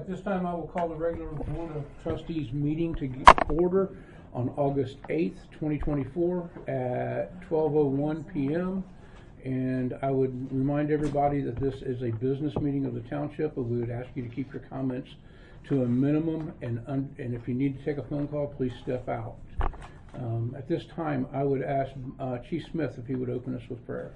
this time I will call the regular Board of Trustees meeting to order on August 8th, 2024 at 12:01 p.m. And I would remind everybody that this is a business meeting of the township, but we would ask you to keep your comments to a minimum, and if you need to take a phone call, please step out. At this time, I would ask Chief Smith if he would open us with prayer.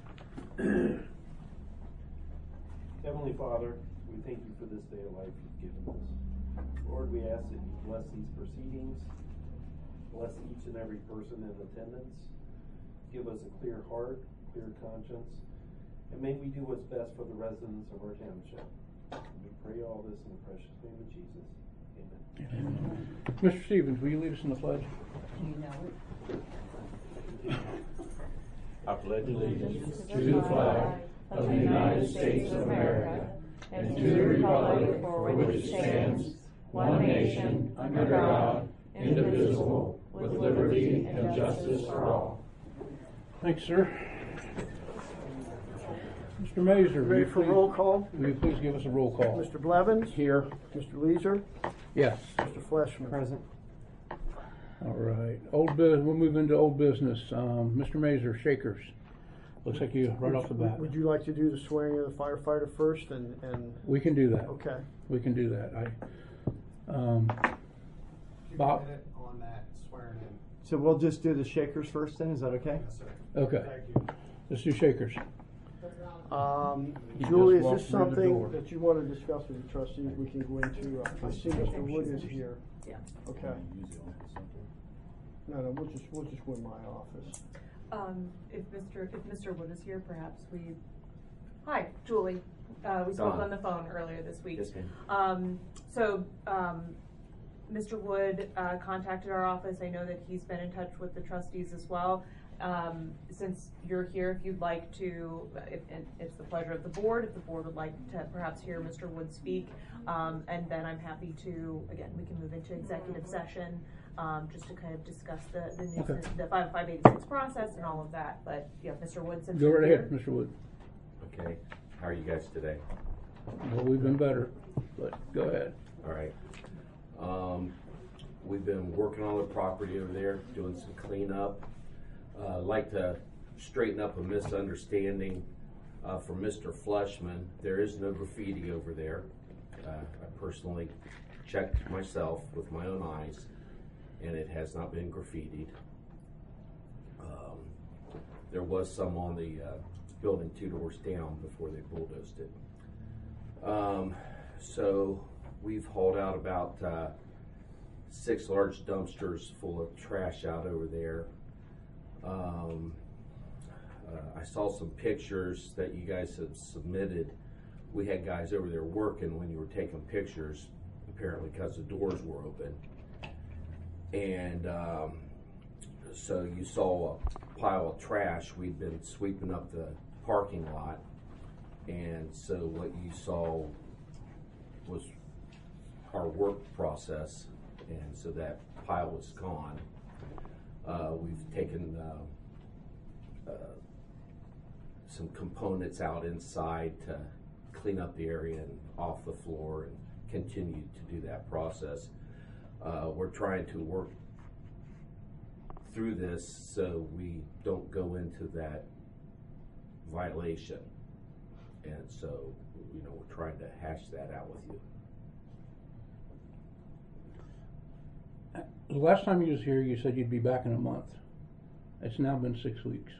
Heavenly Father, we thank you for this day of life you've given us. Lord, we ask that you bless these proceedings, bless each and every person in attendance, give us a clear heart, clear conscience, and may we do what's best for the residents of our township. We pray all this in the precious name of Jesus. Amen. Amen. Mr. Stevens, will you lead us in the pledge? You know it. I pledge allegiance to the flag of the United States of America and to the republic for which it stands, one nation, under God, indivisible, with liberty and justice for all. Thanks, sir. Mr. Mazur, Ready for roll call? Will you please give us a roll call? Mr. Blevins? Here. Mr. Leeser? Yes. Mr. Fleshman? Present. All right. We'll move into old business. Mr. Mazur, Shakers. Looks like you right off the bat. Would you like to do the swearing of the firefighter first? And We can do that. okay. We can do that. Bob? On that swearing in. So we'll just do the Shakers first then, is that okay? Yes, sir. Okay. Thank you. Let's do Shakers. Julie, is walked this through the door. something that you want to discuss with the trustees? We can go into. I see Mr. Wood is here. Yeah. Okay. No, we'll just go in my office. If Mr. Wood is here, perhaps we. Hi, Julie. We spoke on the phone earlier this week. Yes, ma'am. Mr. Wood contacted our office. I know that he's been in touch with the trustees as well. Since you're here, if you'd like to, if it's the pleasure of the board, if the board would like to perhaps hear Mr. Wood speak, and then I'm happy to, again, we can move into executive session, just to kind of discuss the 586 process and all of that. But yeah, Mr. Wood, since Go you're right here. ahead, Mr. Wood. Okay. How are you guys today? Well, we've been better, but go ahead. All right. We've been working on the property over there, doing some cleanup. I'd like to straighten up a misunderstanding from Mr. Fleshman. There is no graffiti over there. I personally checked myself with my own eyes, and it has not been graffitied. There was some on the building 2 doors down before they bulldozed it. So we've hauled out about 6 large dumpsters full of trash out over there. I saw some pictures that you guys have submitted. We had guys over there working when you were taking pictures, apparently because the doors were open. And so you saw a pile of trash. We'd been sweeping up the parking lot. And so what you saw was our work process. And so that pile was gone. We've taken some components out inside to clean up the area and off the floor and continue to do that process. We're trying to work through this so we don't go into that violation. And so, we're trying to hash that out with you. The last time you was here, you said you'd be back in a month. It's now been 6 weeks.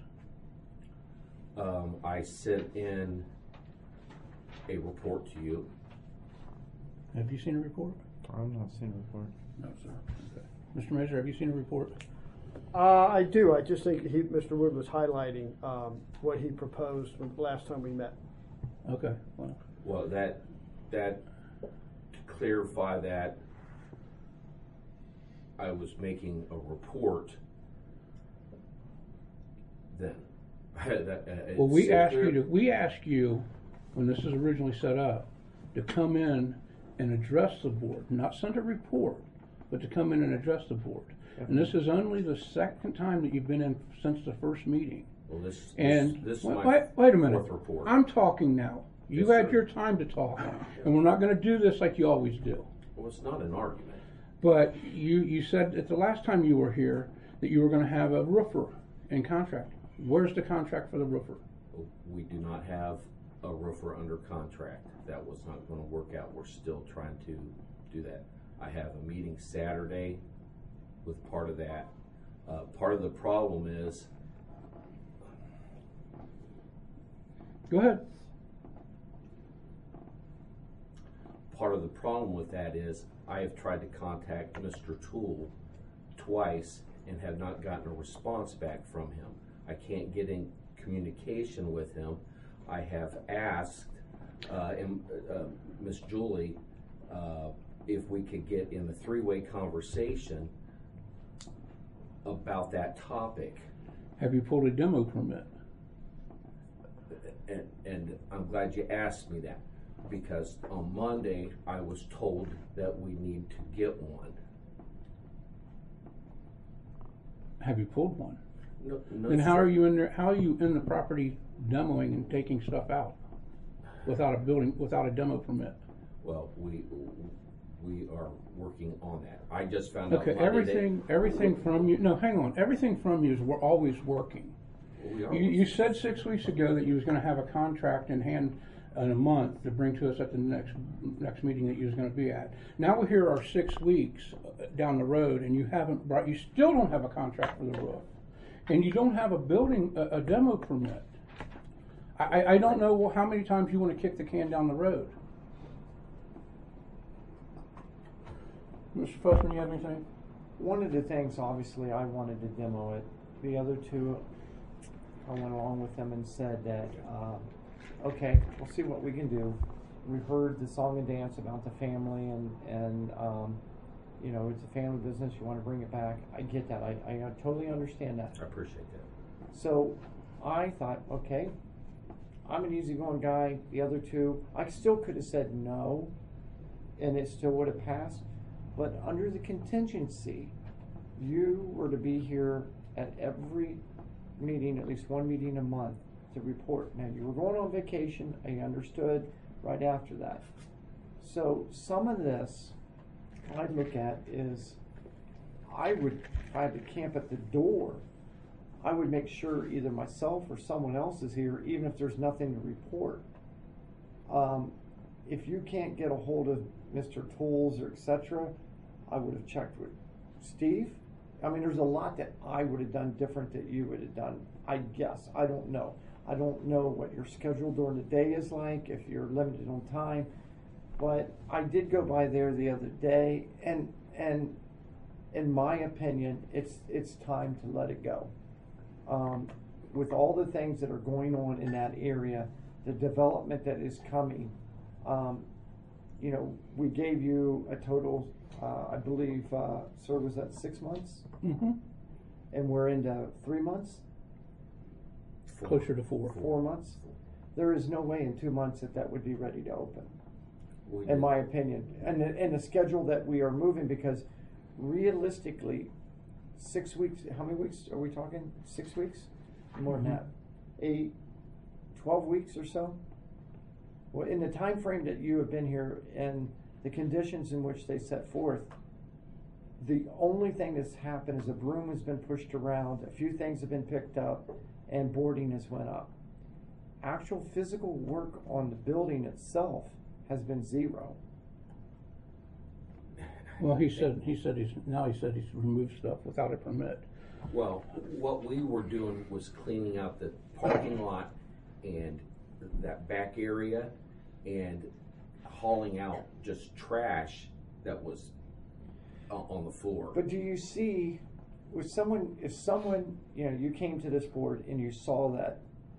I sent in a report to you. Have you seen a report? I'm not seeing a report. No, sir. Okay. Mr. Mazur, have you seen a report? I do. I just think Mr. Wood was highlighting what he proposed when last time we met. Okay. Well, that to clarify that, I was making a report then. Well, we asked you when this was originally set up to come in and address the board, not send a report, but to come in and address the board. And this is only the second time that you've been in since the first meeting. Well, this And is wait my a minute. fourth report. I'm talking now. You Yes, had sir. your time to talk, and we're not gonna do this like you always do. Well, it's not an argument. But you said at the last time you were here that you were gonna have a roofer in contract. Where's the contract for the roofer? We do not have a roofer under contract. That was not gonna work out. We're still trying to do that. I have a meeting Saturday with part of that. Part of the problem is, Go ahead. part of the problem with that is I have tried to contact Mr. Toole twice and have not gotten a response back from him. I can't get in communication with him. I have asked Miss Julie if we could get in a three-way conversation about that topic. Have you pulled a demo permit? And I'm glad you asked me that, because on Monday I was told that we need to get one. Have you pulled one? No, Then how sir. are you in there, how are you in the property demoing and taking stuff out without a demo permit? Well, we are working on that. I just found out Okay, Monday everything from you, no, hang on, everything from you is we're always working. that we are. You said 6 weeks ago that you was gonna have a contract in hand in a month to bring to us at the next meeting that you was gonna be at. Now we're here are 6 weeks down the road and you still don't have a contract for the roof. And you don't have a demo permit. I don't know how many times you wanna kick the can down the road. Mr. Fussman, you have anything? One of the things, obviously, I wanted to demo it. The other two, I went along with them and said that, okay, we'll see what we can do. We heard the song and dance about the family and you know, it's a family business, you wanna bring it back. I get that, I totally understand that. I appreciate that. So I thought, okay, I'm an easygoing guy. The other two, I still could have said no, and it still would have passed. But under the contingency, you were to be here at every meeting, at least one meeting a month, to report. Now, you were going on vacation, I understood right after that. So some of this I look at is, I would try to camp at the door. I would make sure either myself or someone else is here, even if there's nothing to report. If you can't get a hold of Mr. Tools or etc., I would have checked with Steve. I mean, there's a lot that I would have done different that you would have done, I guess. I don't know. I don't know what your schedule during the day is like, if you're limited on time. But I did go by there the other day, and in my opinion, it's time to let it go. With all the things that are going on in that area, the development that is coming, you know, we gave you a total, I believe, sir, was that 6 months? Mm-hmm. And we're into 3 months? Closer to 4. 4 months? There is no way in 2 months that would be ready to open, We in did- my opinion. And the schedule that we are moving, because realistically, 6 weeks, how many weeks are we talking? 6 weeks? More than that. 8, 12 weeks or so? Well, in the time frame that you have been here and the conditions in which they set forth, the only thing that's happened is a broom has been pushed around, a few things have been picked up, and boarding has went up. Actual physical work on the building itself has been 0. Well, he said he's removed stuff without a permit. Well, what we were doing was cleaning out the parking lot and that back area and hauling out just trash that was on the floor. But do you see, if someone, you know, you came to this board and you saw that,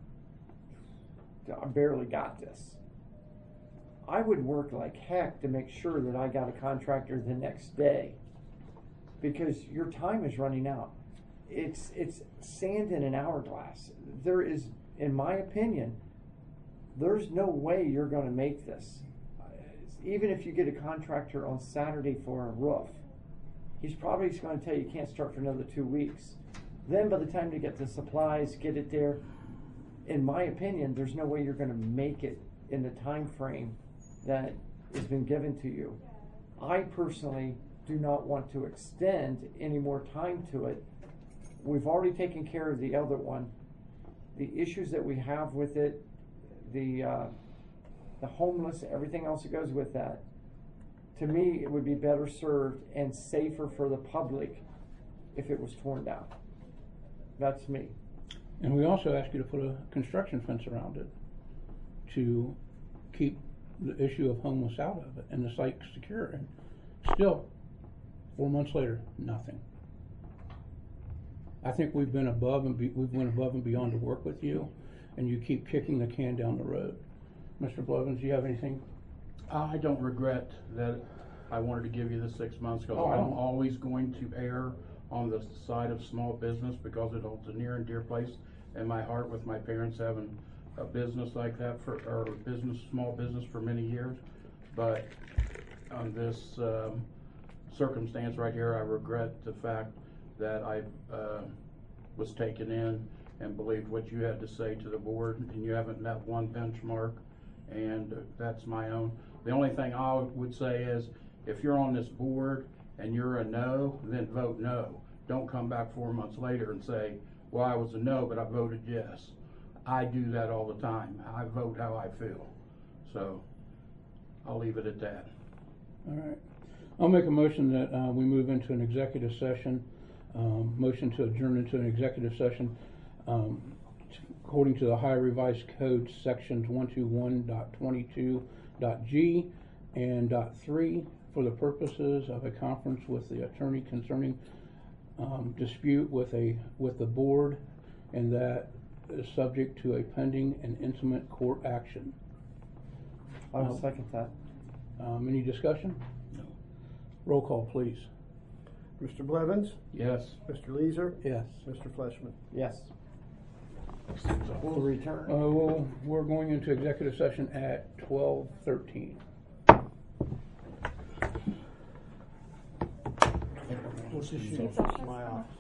I barely got this, I would work like heck to make sure that I got a contractor the next day, because your time is running out. It's sand in an hourglass. There is, in my opinion, there's no way you're going to make this. Even if you get a contractor on Saturday for a roof, he's probably going to tell you can't start for another 2 weeks. Then by the time you get the supplies, get it there, in my opinion, there's no way you're going to make it in the time frame that has been given to you. I personally do not want to extend any more time to it. We've already taken care of the other one. The issues that we have with it, the homeless, everything else that goes with that, to me, it would be better served and safer for the public if it was torn down. That's me. And we also asked you to put a construction fence around it to keep the issue of homeless out of it and the site secure. And still, 4 months later, nothing. I think we've went above and beyond to work with you, and you keep kicking the can down the road. Mr. Blevins, do you have anything? I don't regret that I wanted to give you the 6 months, because Oh, I I'm don't. always going to err on the side of small business, because it holds a near and dear place in my heart with my parents having a business like that small business for many years. But on this circumstance right here, I regret the fact that I was taken in and believed what you had to say to the board, and you haven't met one benchmark, and that's my own. The only thing I would say is, if you're on this board and you're a no, then vote no. Don't come back 4 months later and say, well, I was a no, but I voted yes. I do that all the time. I vote how I feel. So I'll leave it at that. All right. I'll make a motion that we move into an executive session. Motion to adjourn into an executive session according to the Ohio Revised Code sections 121.22.g and .3 for the purposes of a conference with the attorney concerning dispute with the board, and that is subject to a pending and intimate court action. I will second that. Any discussion? No. Roll call, please. Mr. Blevins? Yes. Mr. Leeser? Yes. Mr. Fleshman? Yes. We'll return. Well, we're going into executive session at 12:13. What's this sheet? My office.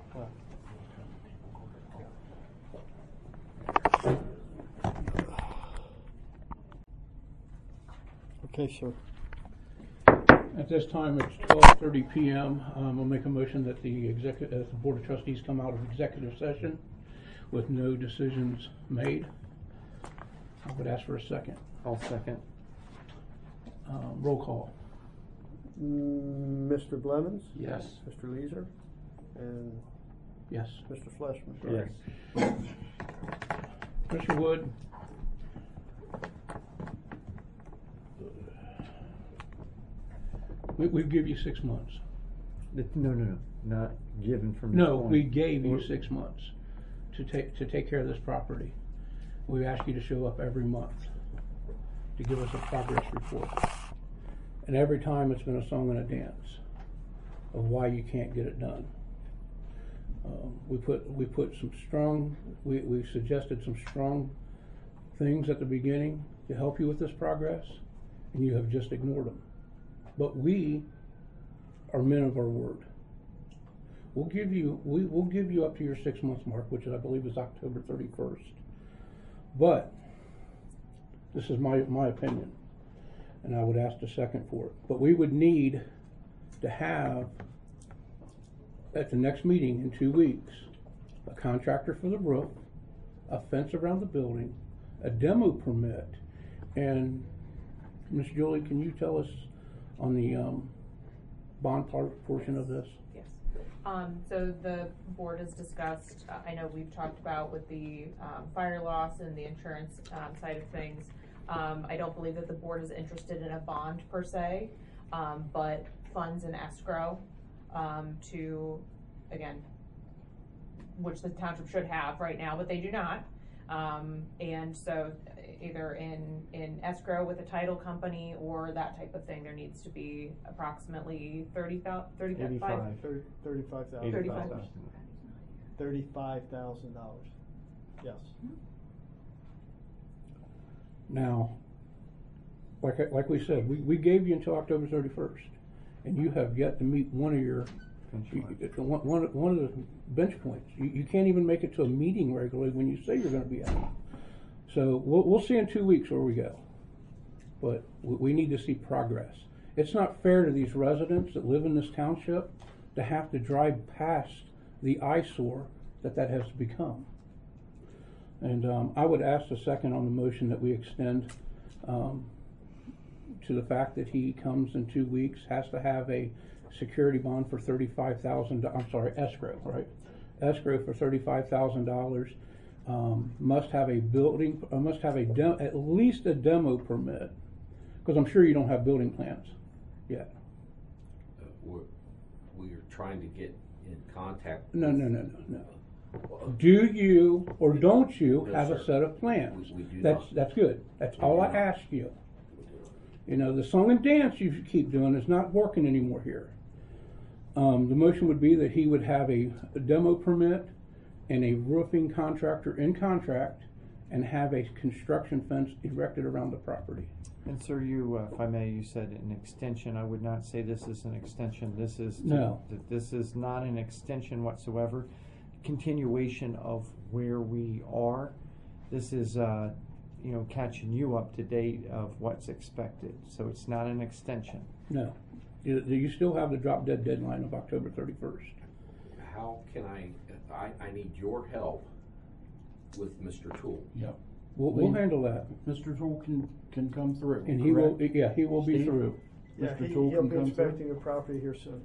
Okay, sir. At this time, it's 12:30 p.m. I'll make a motion that the Board of Trustees come out of executive session with no decisions made. I would ask for a second. I'll second. Roll call. Mr. Blevins? Yes. Mr. Leeser? And Yes. Mr. Fleshman? Yes. Mr. Wood? We give you 6 months. No, not given from this No, point. we gave you 6 months to take care of this property. We ask you to show up every month to give us a progress report. And every time it's been a song and a dance of why you can't get it done. We suggested some strong things at the beginning to help you with this progress, and you have just ignored them. But we are men of our word. We'll give you up to your 6 month mark, which I believe is October 31st. But this is my opinion, and I would ask a second for it. But we would need to have at the next meeting in 2 weeks a contractor for the roof, a fence around the building, a demo permit, and Ms. Julie, can you tell us on the bond portion of this? Yes. So the board has discussed, I know we've talked about with the fire loss and the insurance side of things. I don't believe that the board is interested in a bond per se, but funds in escrow to, again, which the township should have right now, but they do not. And so either in escrow with a title company or that type of thing, there needs to be approximately $35,000. $35,000. Yes. Now, like we said, we gave you until October 31st, and you have yet to meet one of your one of the bench points. You can't even make it to a meeting regularly when you say you're going to be at it. So we'll see in 2 weeks where we go. but we need to see progress. It's not fair to these residents that live in this township to have to drive past the eyesore that has become. And I would ask a second on the motion that we extend to the fact that he comes in 2 weeks, has to have a security bond for $35,000, I'm sorry, escrow, right? Escrow for $35,000, must have a building, must have at least a demo permit, because I'm sure you don't have building plans yet. We're trying to get in contact. No. Do you or don't you No, have a sir. set of plans? We do That's not. That's good. That's We all do I not. ask you. You know, the song and dance you keep doing is not working anymore here. The motion would be that he would have a demo permit and a roofing contractor in contract and have a construction fence erected around the property. And sir, you, if I may, you said an extension. I would not say this is an extension. This is No. This is not an extension whatsoever. Continuation of where we are. This is, catching you up to date of what's expected. So it's not an extension. No. You still have the drop dead deadline of October 31st. How can I need your help with Mr. Toole. Yep. We'll handle that. Mr. Toole can come through. And he will, correct? yeah, he will be Steve? through. Yeah, Mr. he, Toole he'll can be come through? inspecting the property here soon.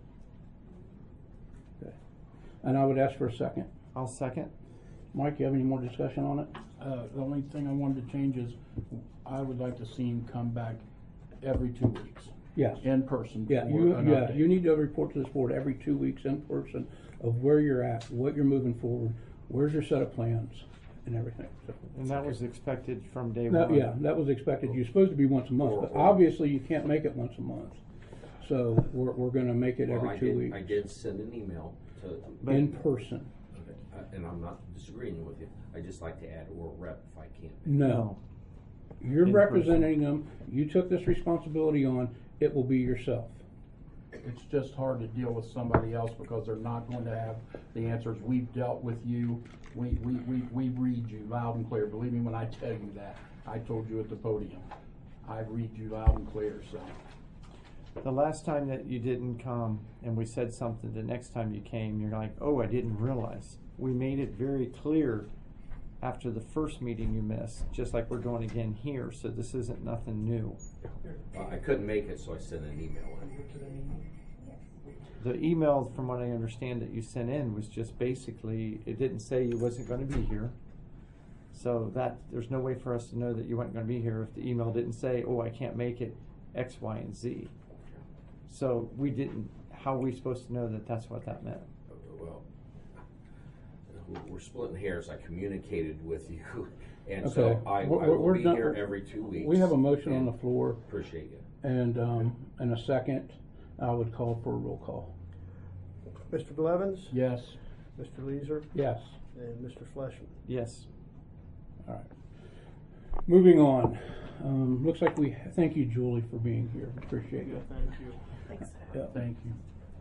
And I would ask for a second. I'll second. Mike, you have any more discussion on it? The only thing I wanted to change is I would like to see him come back every 2 weeks Yes. in person. Yeah, for an update. you need to report to this board every 2 weeks in person of where you're at, what you're moving forward, where's your set of plans and everything. So, And that was expected from day no, one. yeah, that was expected. You're supposed to be once a month, but obviously you can't make it once a month. So we're gonna make it Well, every 2 weeks. I did send an email to, But- In person. and I'm not disagreeing with you. I just like to add or rep if I can. No. You're In representing them. You took this responsibility on. It will be yourself. It's just hard to deal with somebody else because they're not going to have the answers. We've dealt with you. We read you loud and clear. Believe me when I tell you that. I told you at the podium. I read you loud and clear, so. The last time that you didn't come and we said something, the next time you came, you're like, oh, I didn't realize. We made it very clear after the first meeting you missed, just like we're doing again here, so this isn't nothing new. I couldn't make it, so I sent an email in. The email, from what I understand, that you sent in was just basically, it didn't say you wasn't gonna be here. So that, there's no way for us to know that you weren't gonna be here if the email didn't say, oh, I can't make it, X, Y, and Z. So we didn't, how are we supposed to know that that's what that meant? Well, we're splitting hairs. I communicated with you, and Okay. so I We're will be done- here every 2 weeks. We have a motion on and the floor Appreciate you. and a second. I would call for a roll call. Mr. Blevins? Yes. Mr. Leeser? Yes. And Mr. Fleshman? Yes. All right. Moving on. Looks like thank you, Julie, for being here. Appreciate it. Thank you. Thanks. Yeah. Thank you.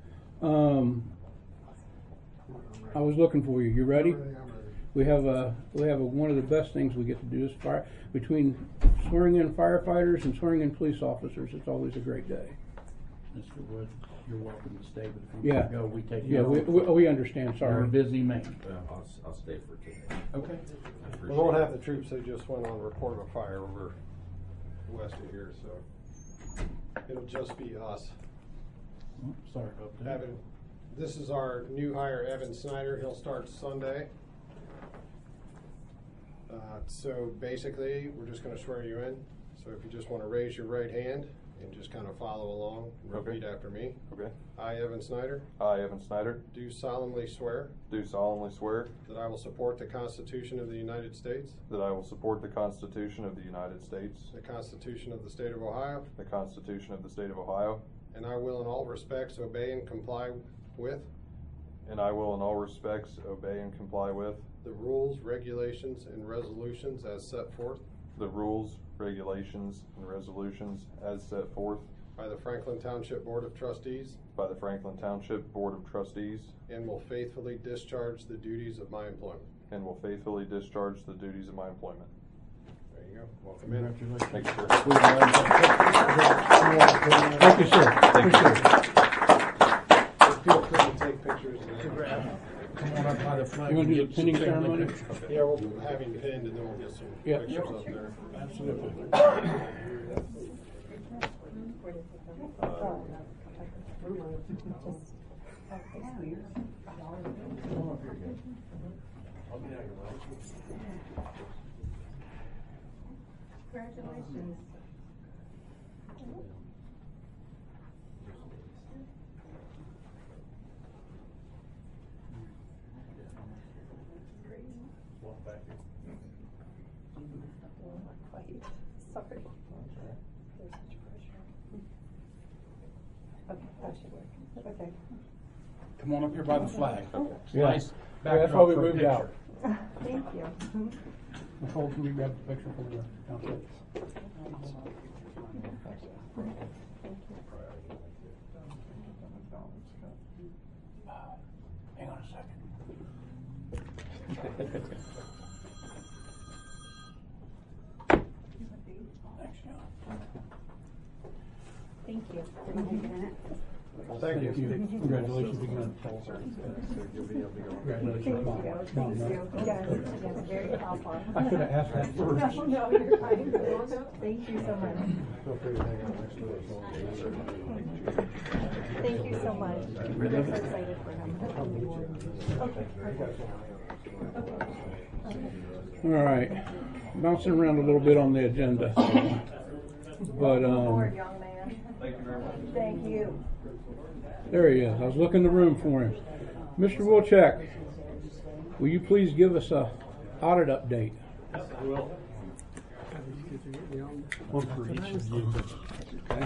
I was looking for you. You ready? We have one of the best things we get to do is between swearing in firefighters and swearing in police officers. It's always a great day. Mr. Wood, you're welcome to stay, but if you Yeah. want to go, we take Yeah, you. we understand. You're a Sorry. busy man. Well, I'll stay for today. Okay. I We appreciate won't it. have the troops that just went on report of a fire over west of here, so it'll just be us. Oh, sorry about that. This is our new hire, Evan Snyder. He'll start Sunday. So basically, we're just gonna swear you in. So if you just wanna raise your right hand and just kind of follow along, and Okay. repeat after me. Okay. I, Evan Snyder, I, Evan Snyder, do solemnly swear do solemnly swear that I will support the Constitution of the United States, that I will support the Constitution of the United States, the Constitution of the State of Ohio, the Constitution of the State of Ohio, and I will in all respects obey and comply with and I will in all respects obey and comply with the rules, regulations, and resolutions as set forth the rules, regulations, and resolutions as set forth by the Franklin Township Board of Trustees, by the Franklin Township Board of Trustees, and will faithfully discharge the duties of my employment. and will faithfully discharge the duties of my employment. There you go. Welcome in. Thank you, sir. Thank you, sir. Appreciate it. Feel free to take pictures. You want to do the pinning ceremony? Yeah, we'll have him pinned and then we'll get some Yeah. pictures up there. Absolutely. Congratulations. Sorry. There's such pressure. Okay, that should work. Okay. Come on up here by the flag. Yeah. Nice Yeah, that's why we backdrop for a moved out. picture. Thank you. Nicole, can you grab the picture for the council? Hang on a second. Thanks, John. Thank you. Thank you. Congratulations again. Congratulations, Mom. Mom, no. Yes, very helpful. I should have asked that first. No, you're fine. Thank you so much. Feel free to hang out next to us. Thank you so much. We're so excited for him. Okay, perfect. All right, bouncing around a little bit on the agenda. But, Forward, young man. Thank you. there he is. I was looking the room for him. Mr. Wilczek, will you please give us a audit update? One for each of you. Okay.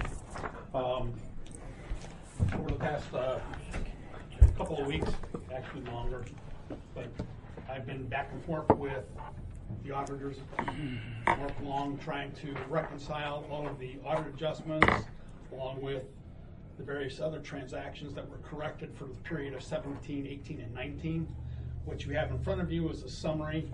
Over the past couple of weeks, actually longer, but I've been back and forth with the auditors, Mark Long, trying to reconcile all of the audit adjustments along with the various other transactions that were corrected for the period of 17, 18, and 19. What you have in front of you is a summary.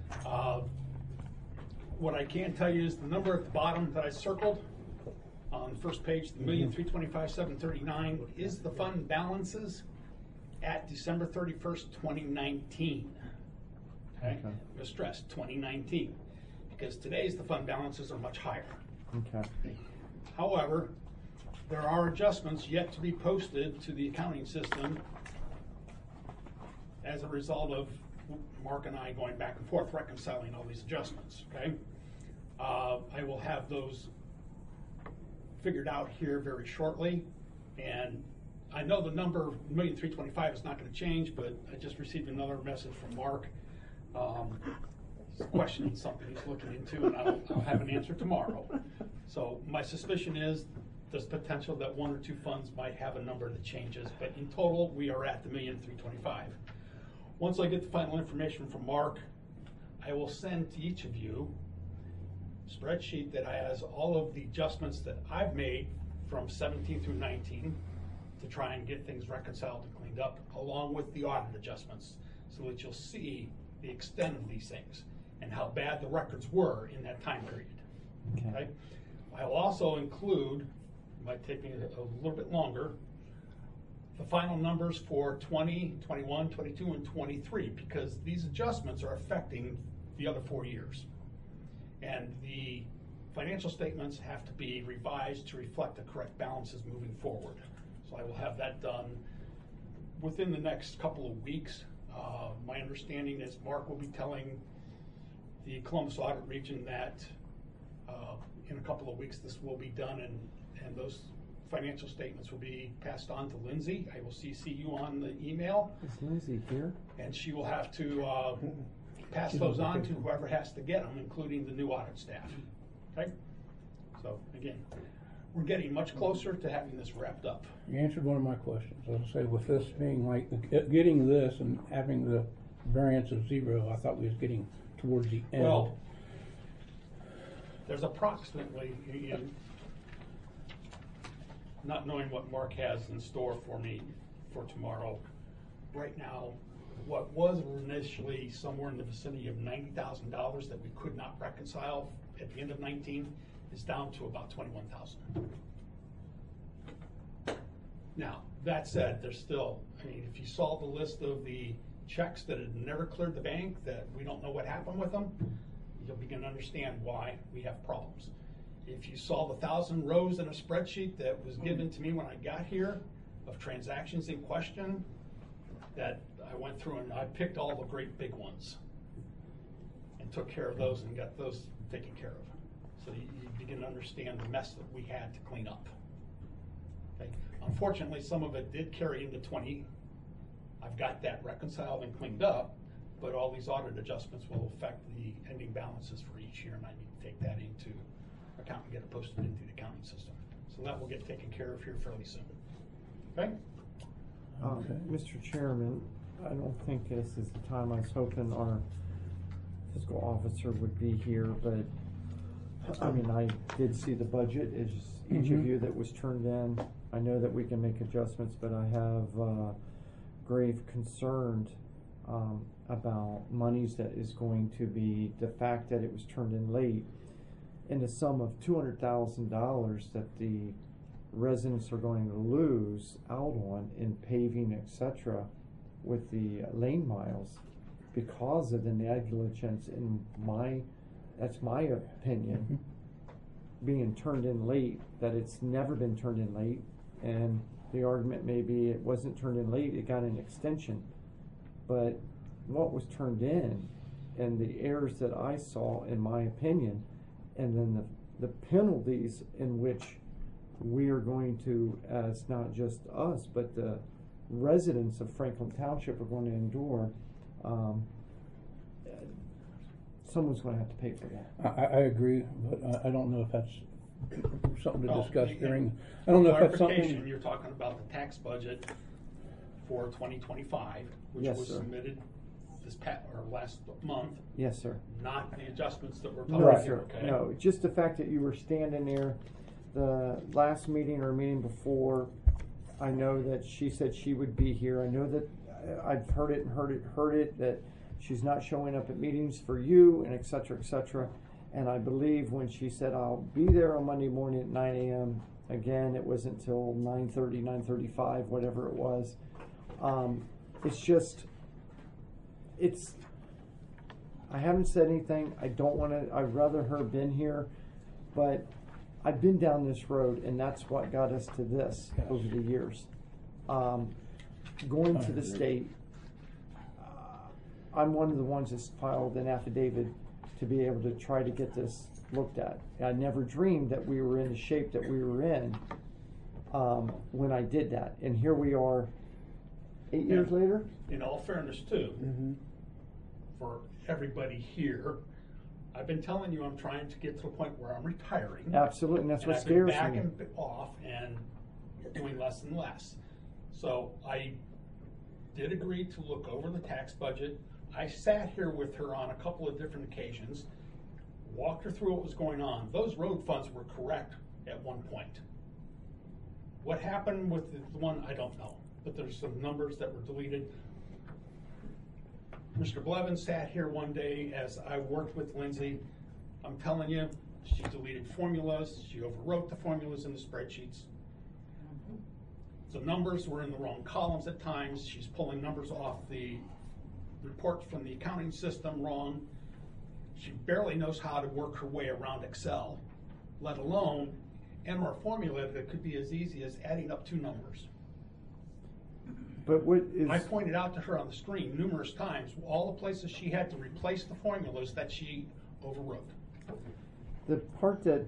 What I can tell you is the number at the bottom that I circled on the first page, the $1,325,739, is the fund balances at December 31st, 2019. Okay? I'm going to stress 2019, because today's the fund balances are much higher. Okay. However, there are adjustments yet to be posted to the accounting system as a result of Mark and I going back and forth reconciling all these adjustments, okay? I will have those figured out here very shortly, and I know the number $1,325,000 is not going to change, but I just received another message from Mark questioning something he's looking into, and I'll have an answer tomorrow. So my suspicion is there's potential that one or two funds might have a number that changes, but in total we are at the $1,325,000. Once I get the final information from Mark, I will send to each of you a spreadsheet that has all of the adjustments that I've made from 17 through 19 to try and get things reconciled and cleaned up, along with the audit adjustments, so that you'll see the extent of these things and how bad the records were in that time period. Okay? I'll also include, it might take me a little bit longer, the final numbers for 20, 21, 22, and 23, because these adjustments are affecting the other 4 years. And the financial statements have to be revised to reflect the correct balances moving forward. So I will have that done within the next couple of weeks. My understanding is Mark will be telling the Columbus Audit Region that in a couple of weeks this will be done, and those financial statements will be passed on to Lindsay. I will CC you on the email. Is Lindsay here? And she will have to pass those on to whoever has to get them, including the new audit staff. Okay? So again, we're getting much closer to having this wrapped up. You answered one of my questions. I was gonna say, with this being like, getting this and having the variance of 0, I thought we was getting towards the end. Well, there's approximately, not knowing what Mark has in store for me for tomorrow, right now, what was initially somewhere in the vicinity of $90,000 that we could not reconcile at the end of 19 is down to about 21,000. Now, that said, there's still, I mean, if you saw the list of the checks that had never cleared the bank, that we don't know what happened with them, you'll begin to understand why we have problems. If you saw the 1,000 rows in a spreadsheet that was given to me when I got here of transactions in question, that I went through and I picked all the great big ones and took care of those and got those taken care of. So you begin to understand the mess that we had to clean up. Okay. Unfortunately, some of it did carry into 20. I've got that reconciled and cleaned up, but all these audit adjustments will affect the ending balances for each year, and I need to take that into account and get it posted into the accounting system. So that will get taken care of here fairly soon. Okay? Mr. Chairman, I don't think this is the time. I was hoping our fiscal officer would be here, but I mean, I did see the budget, as each of you that was turned in. I know that we can make adjustments, but I have grave concern about monies that is going to be, the fact that it was turned in late, and the sum of $200,000 that the residents are going to lose out on in paving, etc., with the lane miles because of the negligence that's my opinion, being turned in late, that it's never been turned in late, and the argument may be it wasn't turned in late, it got an extension. But what was turned in and the errors that I saw, in my opinion, and then the penalties in which we are going to, as not just us, but the residents of Franklin Township are going to endure, someone's going to have to pay for that. I agree, but I don't know if that's something to Well, discuss and during, I don't know if that's clarification, something. you're talking about the tax budget for 2025, which Yes, was sir. submitted last month, Yes, sir. not the adjustments that we're talking No, about, sir. okay? No, just the fact that you were standing there the last meeting or meeting before. I know that she said she would be here. I know that I've heard it that she's not showing up at meetings for you, and et cetera, and I believe when she said I'll be there on Monday morning at 9 a.m. again, it wasn't until 9:30, 9:35, whatever it was. I haven't said anything. I don't want to, I'd rather her been here, but I've been down this road, and that's what got us to this over the years. Going to the state, I'm one of the ones that's filed an affidavit to be able to try to get this looked at. I never dreamed that we were in the shape that we were in when I did that. And here we are 8 years later. In all fairness too, for everybody here, I've been telling you I'm trying to get to the point where I'm retiring. Absolutely, and that's And what I've been scares me. backing off and doing less and less. So I did agree to look over the tax budget. I sat here with her on a couple of different occasions, walked her through what was going on. Those road funds were correct at one point. What happened with the one, I don't know, but there's some numbers that were deleted. Mr. Blevins sat here one day as I worked with Lindsay. I'm telling you, she deleted formulas, she overwrote the formulas in the spreadsheets. The numbers were in the wrong columns at times. She's pulling numbers off the reports from the accounting system wrong. She barely knows how to work her way around Excel, let alone enter a formula that could be as easy as adding up two numbers. But what is I pointed out to her on the screen numerous times all the places she had to replace the formulas that she overwrote. the part that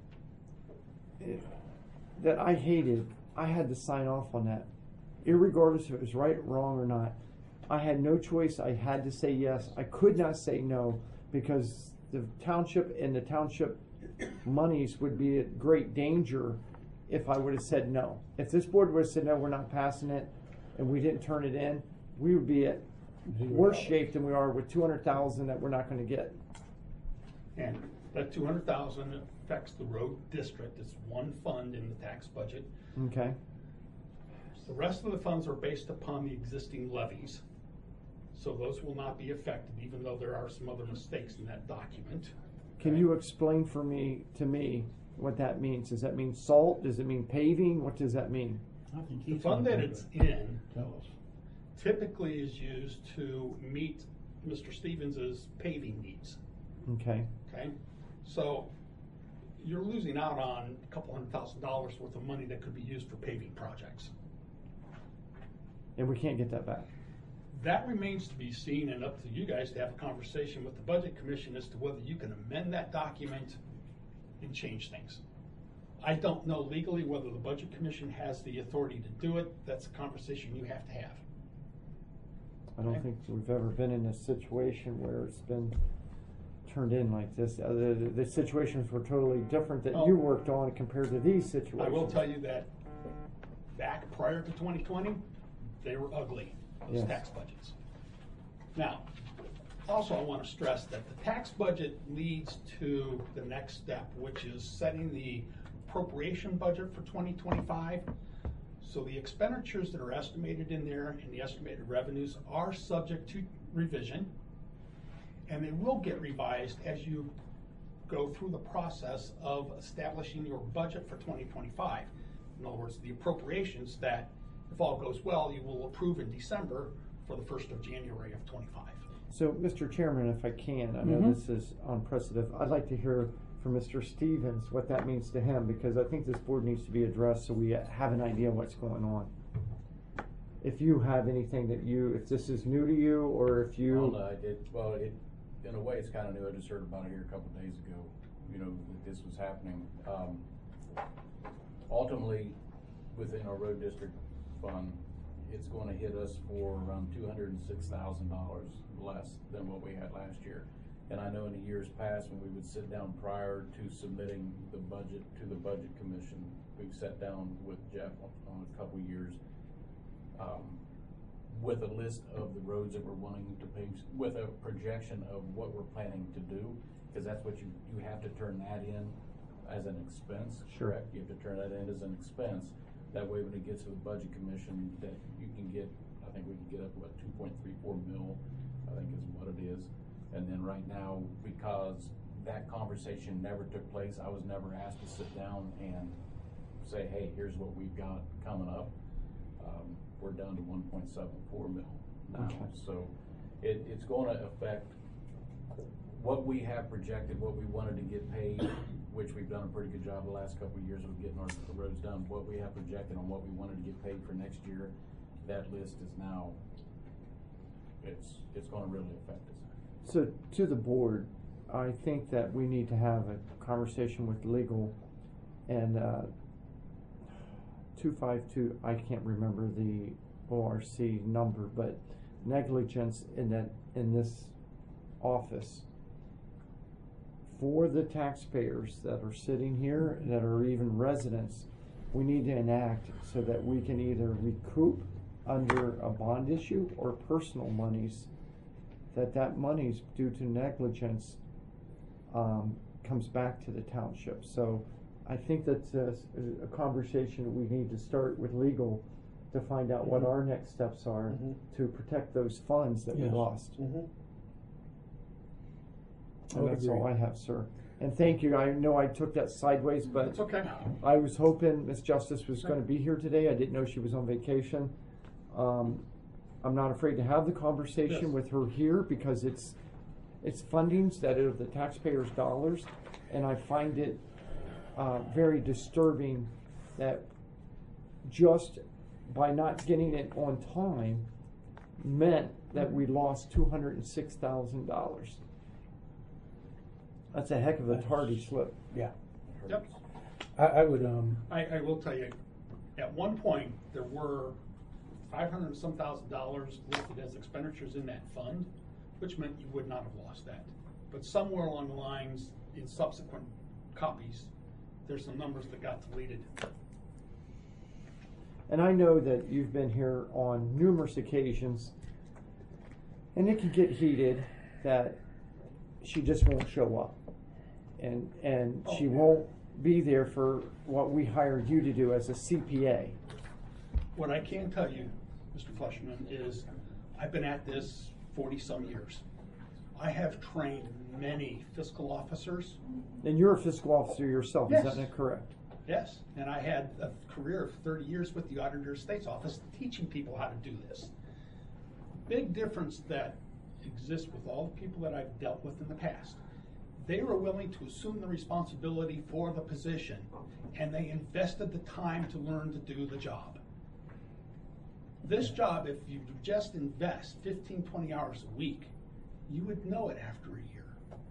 I hated? I had to sign off on that, irregardless if it was right, wrong, or not. I had no choice. I had to say yes. I could not say no, because the township and the township monies would be at great danger if I would have said no. If this board would have said no, we're not passing it, and we didn't turn it in, we would be at worse shape than we are with $200,000 that we're not going to get. And that $200,000 affects the road district. It's one fund in the tax budget. Okay. The rest of the funds are based upon the existing levies. So those will not be affected, even though there are some other mistakes in that document. Can you explain to me what that means? Does that mean salt? Does it mean paving? What does that mean? The fund that it's in typically is used to meet Mr. Stevens's paving needs. Okay. Okay, so you're losing out on a couple $100,000 worth of money that could be used for paving projects. And we can't get that back. That remains to be seen, and up to you guys to have a conversation with the Budget Commission as to whether you can amend that document and change things. I don't know legally whether the Budget Commission has the authority to do it. That's a conversation you have to have. I don't think we've ever been in a situation where it's been turned in like this. The situations were totally different that you worked on compared to these situations. I will tell you that back prior to 2020, they were ugly, those tax budgets. Now, also I want to stress that the tax budget leads to the next step, which is setting the appropriation budget for 2025. So the expenditures that are estimated in there and the estimated revenues are subject to revision, and they will get revised as you go through the process of establishing your budget for 2025. In other words, the appropriations that, if all goes well, you will approve in December for the 1st of January of 25. So, Mr. Chairman, if I can, I know this is unprecedented. I'd like to hear from Mr. Stevens what that means to him, because I think this board needs to be addressed so we have an idea what's going on. If you have anything that if this is new to you, or if you... In a way, it's kind of new. I just heard about it here a couple of days ago, that this was happening. Ultimately, within our road district fund, it's going to hit us for around $206,000 less than what we had last year. And I know in the years past, when we would sit down prior to submitting the budget to the Budget Commission, we've sat down with Jeff on a couple years with a list of the roads that we're wanting to pave, with a projection of what we're planning to do, because that's what you have to turn that in as an expense. Sure. Correct? You have to turn that in as an expense. That way, when it gets to the Budget Commission, that you can get, I think we can get up to 2.34 mil, I think is what it is. And then right now, because that conversation never took place, I was never asked to sit down and say, hey, here's what we've got coming up. We're down to 1.74 mil now. Okay. So it's going to affect what we have projected, what we wanted to get paid, which we've done a pretty good job the last couple of years of getting our roads done. What we have projected on what we wanted to get paid for next year, that list is now, it's going to really affect us. So, to the board, I think that we need to have a conversation with legal and 252, I can't remember the ORC number, but negligence in this office for the taxpayers that are sitting here, that are even residents, we need to enact so that we can either recoup under a bond issue or personal monies, that money's due to negligence comes back to the township. So I think that's a conversation we need to start with legal to find out what our next steps are to protect those funds that we lost. And that's all I have, sir. And thank you. I know I took that sideways, but It's okay. I was hoping Ms. Justice was going to be here today. I didn't know she was on vacation. I'm not afraid to have the conversation with her here, because it's fundings that are the taxpayers' dollars, and I find it very disturbing that just by not getting it on time meant that we lost $206,000. That's a heck of a tardy slip. Yeah. Yep. I would, I will tell you, at one point, there were $500 and some thousand listed as expenditures in that fund, which meant you would not have lost that. But somewhere along the lines, in subsequent copies, there's some numbers that got deleted. And I know that you've been here on numerous occasions, and it can get heated that she just won't show up. And she won't be there for what we hired you to do as a CPA. What I can tell you, Mr. Fleshman, is I've been at this 40-some years. I have trained many fiscal officers. And you're a fiscal officer yourself, is Yes. that not correct? Yes, and I had a career of 30 years with the Auditor of State's Office teaching people how to do this. Big difference that exists with all the people that I've dealt with in the past. They were willing to assume the responsibility for the position, and they invested the time to learn to do the job. This job, if you just invest 15, 20 hours a week, you would know it after a year.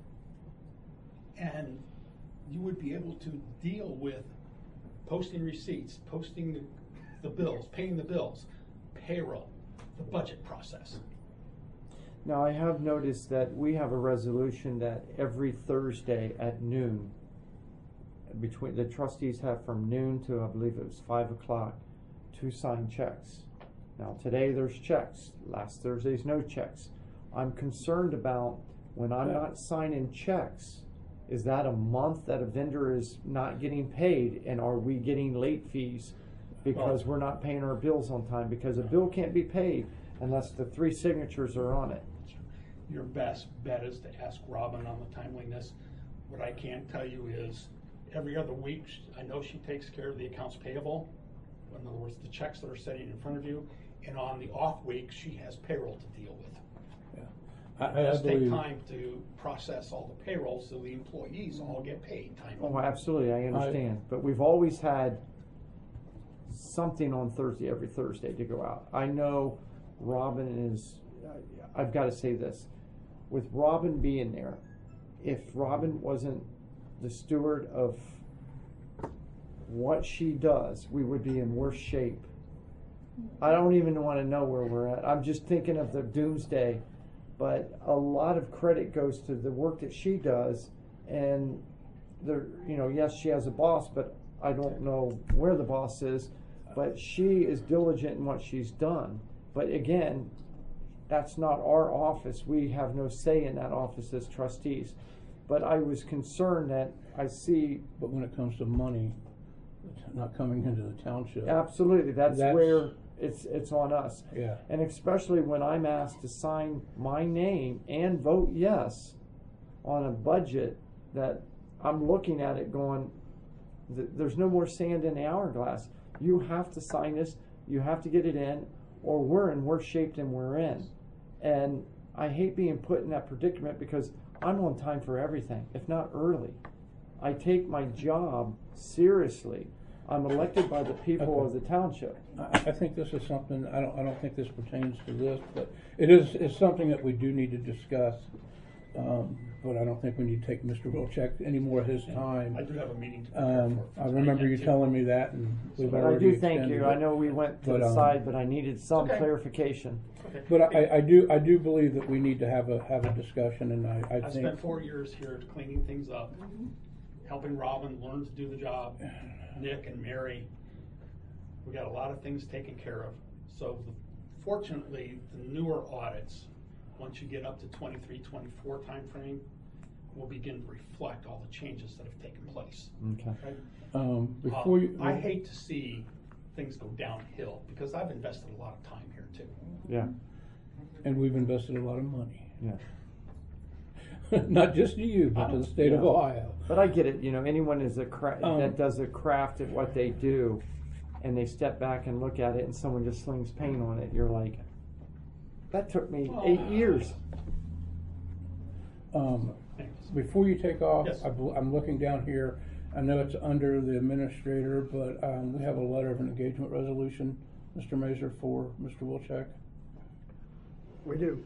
And you would be able to deal with posting receipts, posting the bills, paying the bills, payroll, the budget process. Now, I have noticed that we have a resolution that every Thursday at noon, between the trustees have from noon to, I believe it was 5 o'clock, to sign checks. Now, today there's checks. Last Thursday's no checks. I'm concerned about when I'm not signing checks, is that a month that a vendor is not getting paid, and are we getting late fees because we're not paying our bills on time? Because a bill can't be paid unless the 3 signatures are on it. Your best bet is to ask Robin on the timeliness. What I can tell you is every other week, I know she takes care of the accounts payable. In other words, the checks that are sitting in front of you. And on the off week, she has payroll to deal with. Yeah. It does take time to process all the payroll so the employees all get paid timely. Oh, absolutely, I understand. But we've always had something on Thursday, every Thursday to go out. I know Robin is, I've got to say this, with Robin being there, if Robin wasn't the steward of what she does, we would be in worse shape. I don't even want to know where we're at. I'm just thinking of the doomsday, but a lot of credit goes to the work that she does, and there, you know, yes, she has a boss, but I don't know where the boss is, but she is diligent in what she's done. But again, that's not our office. We have no say in that office as trustees. But I was concerned that I see. But when it comes to money, it's not coming into the township. Absolutely, that's where it's on us. Yeah. And especially when I'm asked to sign my name and vote yes on a budget that I'm looking at it going, there's no more sand in the hourglass. You have to sign this, you have to get it in, or we're in worse shape than we're in. And I hate being put in that predicament because I'm on time for everything, if not early. I take my job seriously. I'm elected by the people of the township. I think this is something, I don't think this pertains to this, but it's something that we do need to discuss. But I don't think we need to take Mr. Wilczek any more of his time. I do have a meeting to prepare for. I remember you telling me that, and we've But I already do thank extended you. it. I know we went to the side, but I needed some Okay. clarification. Okay. But I do believe that we need to have a discussion, and I I think. spent 4 years here cleaning things up, helping Robin learn to do the job, Nick and Mary. We got a lot of things taken care of. So fortunately, the newer audits, once you get up to 23, 24 timeframe, will begin to reflect all the changes that have taken place. Okay. Before you, I hate to see things go downhill because I've invested a lot of time here too. Yeah. and we've invested a lot of money, Yeah. not just to you, but to the state of Yeah. Ohio. But I get it. You know, anyone is that does a craft at what they do, and they step back and look at it, and someone just slings paint on it. You're like, that took me 8 years. Before you take off, Yes. I'm looking down here. I know it's under the administrator, but we have a letter of an engagement resolution, Mr. Mazur, for Mr. Wilczek. We do.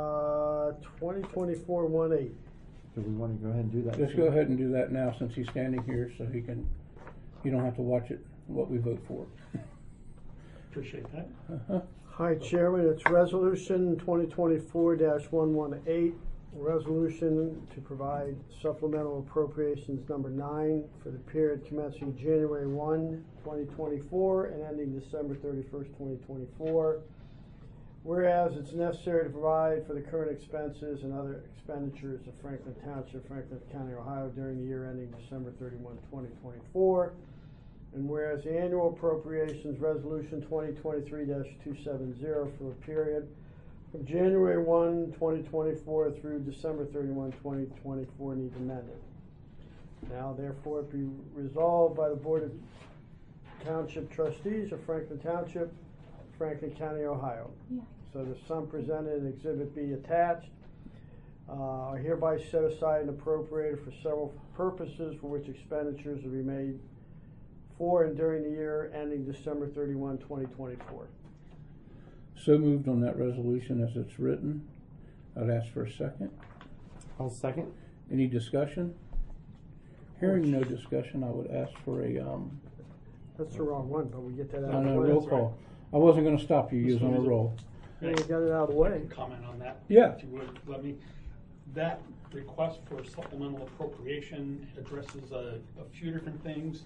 2024-18. Do we want to go ahead and do that? Let's go ahead and do that now, since he's standing here, so he don't have to watch it, what we vote for. Appreciate that. Hi, Chairman. It's Resolution 2024-118. Resolution to provide supplemental appropriations number 9 for the period commencing January 1, 2024 and ending December 31st, 2024. Whereas it's necessary to provide for the current expenses and other expenditures of Franklin Township, Franklin County, Ohio during the year ending December 31, 2024. And whereas the annual appropriations resolution 2023-270 for the period from January 1, 2024 through December 31, 2024 need amended. Now therefore it be resolved by the Board of Township Trustees of Franklin Township, Franklin County, Ohio. Yeah. So the sum presented in Exhibit B attached are hereby set aside and appropriated for several purposes for which expenditures will be made for and during the year ending December 31, 2024. So moved on that resolution as it's written. I'd ask for a second. I'll second. Any discussion? Hearing no discussion, I would ask for a, That's the wrong one, but we get that out on of the a way. roll call. I wasn't gonna stop you, you was on a roll. Yeah, we got it out of the way. Comment on that? Yeah. If you would, let me. That request for supplemental appropriation addresses a few different things.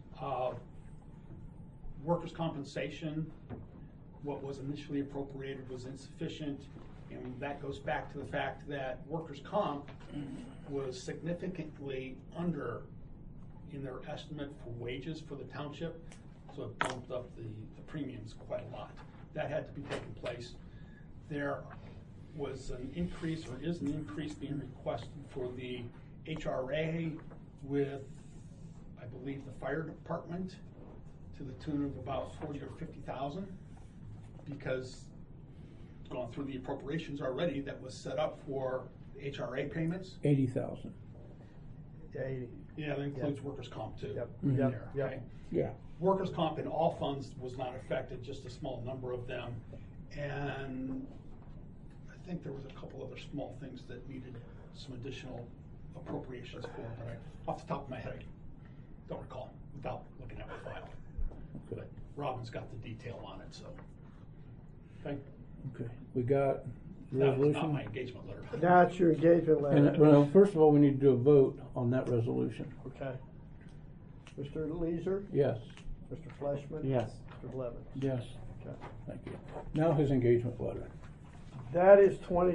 Workers' compensation, what was initially appropriated was insufficient, and that goes back to the fact that workers' comp was significantly under in their estimate for wages for the township, so it bumped up the premiums quite a lot. That had to be taking place. There was an increase, or is an increase being requested for the HRA with, I believe, the fire department to the tune of about 40 or 50,000, because gone through the appropriations already that was set up for HRA payments. 80,000. Yeah, 80. Yeah, that includes Yep. workers' comp too. Yep. in Yep. there, Yep. okay? Yeah. Workers' comp in all funds was not affected, just a small number of them. And I think there was a couple other small things that needed some additional appropriations for, but off the top of my head, I don't recall without looking at my file. Okay. But Robin's got the detail on it, so. Okay. Okay, we got the That was not resolution. my engagement letter. That's your engagement letter. And, well, first of all, we need to do a vote on that resolution. Okay. Mr. Leeser? Yes. Mr. Fleshman? Yes. Mr. Blevins? Yes. Okay. Thank you. Now his engagement letter. That is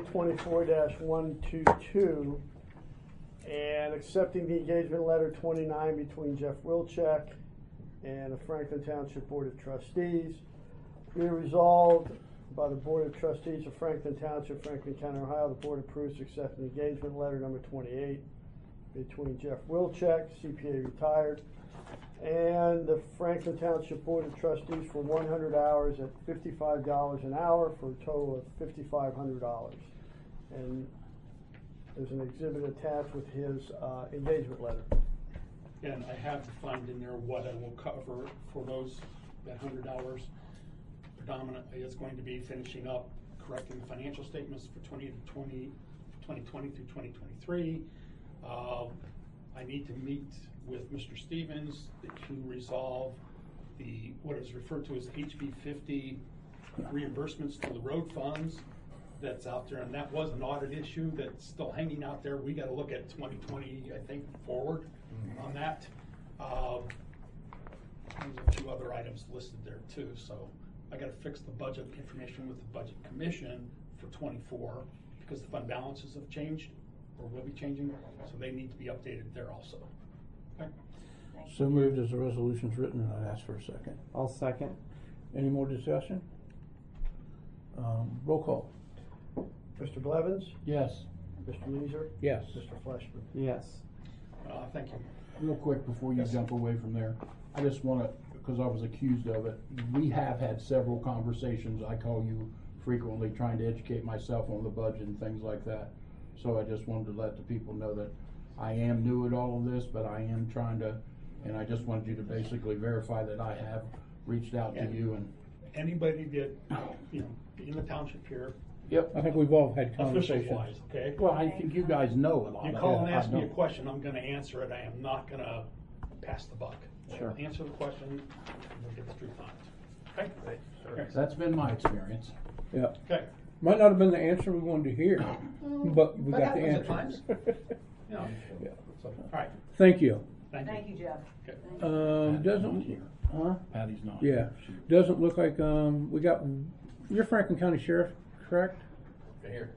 2024-122, and accepting the engagement letter 29 between Jeff Wilczek and the Franklin Township Board of Trustees. Be resolved by the Board of Trustees of Franklin Township, Franklin County, Ohio. The board approves accepting engagement letter number 28 between Jeff Wilczek, CPA retired, and the Franklin Township Board of Trustees for 100 hours at $55 an hour for a total of $5,500. And there's an exhibit attached with his engagement letter. And I have defined in there what I will cover for those, that 100 hours. Predominantly, it's going to be finishing up, correcting the financial statements for 2020 through 2023. I need to meet with Mr. Stevens to resolve what is referred to as HB 50 reimbursements to the road funds that's out there, and that was an audit issue that's still hanging out there. We got to look at 2020, I think, forward on that. There's a few other items listed there too, so I got to fix the budget information with the Budget Commission for 24 because the fund balances have changed or will be changing, so they need to be updated there also. Okay. So moved as the resolution's written, and I'd ask for a second. I'll second. Any more discussion? Roll call. Mr. Blevins? Yes. Mr. Leeser? Yes. Mr. Fleshman? Yes. Thank you. Real quick before you Yes. jump away from there, I just want to, because I was accused of it, we have had several conversations. I call you frequently trying to educate myself on the budget and things like that. So I just wanted to let the people know that I am new at all of this, but I am trying to, and I just wanted you to basically verify that I have reached out to you and. Anybody that, in the township here, Yep. I think we've all had official conversations. wise, okay? Well, I think you guys know a lot. You of call it. and ask I me a don't. question, I'm gonna answer it, I am not gonna pass the buck. Sure. Answer the question, and we'll get the truth on it. Okay? Okay. That's been my experience. Yeah. Okay. Might not have been the answer we wanted to hear, but we That got the happens answer. at times. Yeah. Yeah. So, all right, Thank you. thank you. Jeff. Okay. Patty's not Doesn't, here. huh? Patty's not. Yeah. She- Doesn't look like, we got, you're Franklin County Sheriff, correct? Here.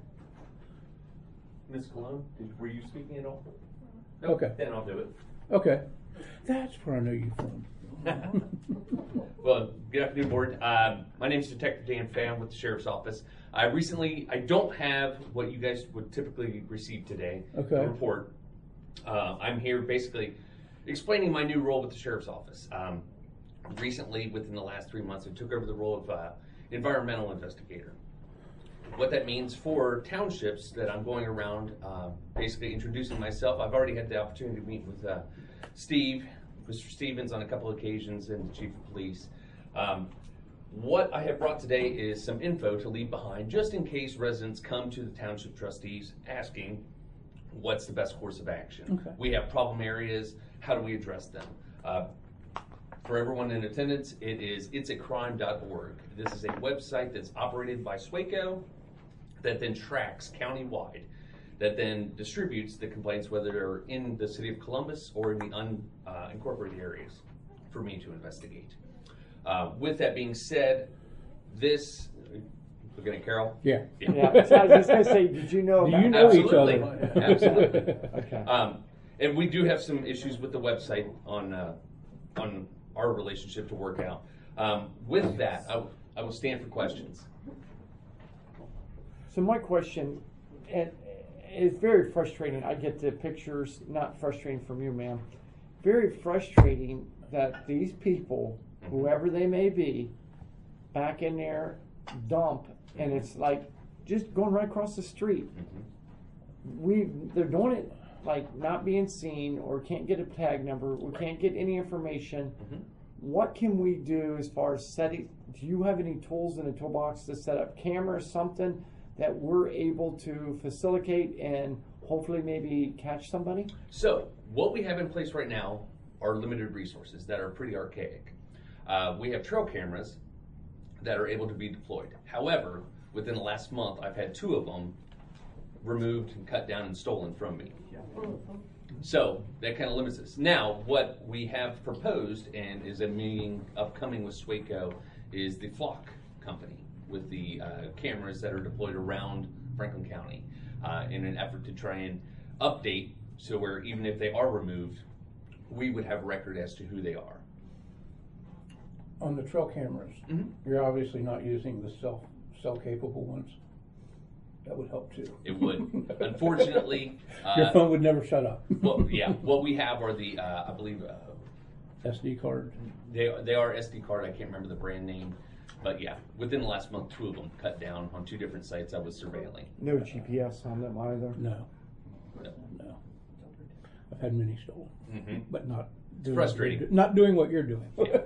Ms. Cologne, were you speaking at all? Okay. Then I'll do it. Okay. That's where I know you from. Well, good afternoon, board. My name is Detective Dan Pham with the Sheriff's Office. I don't have what you guys would typically receive today, Okay. a report. I'm here basically explaining my new role with the Sheriff's Office. Recently, within the last 3 months, I took over the role of environmental investigator. What that means for townships that I'm going around, basically introducing myself. I've already had the opportunity to meet with Steve, Mr. Stevens on a couple occasions, and the Chief of Police. What I have brought today is some info to leave behind, just in case residents come to the township trustees asking what's the best course of action. Okay. We have problem areas, how do we address them? For everyone in attendance, it'sacrime.org. This is a website that's operated by SWACO that then tracks countywide, that then distributes the complaints, whether they're in the city of Columbus or in the unincorporated areas, for me to investigate. With that being said, looking at Carol? Yeah. Yeah, so I was just gonna say, did you know Do about you know each Absolutely. other? Absolutely. Okay. And we do have some issues with the website on our relationship to work out. With that, I will stand for questions. So my question, and it's very frustrating. I get the pictures, not frustrating from you, ma'am. Very frustrating that these people, whoever they may be, back in there, dump, and it's like just going right across the street. They're doing it like not being seen, or can't get a tag number, we can't get any information. What can we do as far as setting? Do you have any tools in the toolbox to set up cameras, something that we're able to facilitate and hopefully maybe catch somebody? So, what we have in place right now are limited resources that are pretty archaic. We have trail cameras that are able to be deployed. However, within the last month, I've had 2 of them removed and cut down and stolen from me. So that kind of limits us. Now, what we have proposed, and is a meeting upcoming with SWACO, is the Flock company with the cameras that are deployed around Franklin County in an effort to try and update, so where even if they are removed, we would have record as to who they are. On the trail cameras, you're obviously not using the cell capable ones. That would help too. It would. Unfortunately, your phone would never shut up. Well, yeah. What we have are the, I believe, SD card. They are SD card. I can't remember the brand name, but yeah, within the last month, 2 of them cut down on 2 different sites I was surveilling. No GPS on them either? No. I've had many stolen, but not. It's frustrating. Not doing what you're doing. Yeah.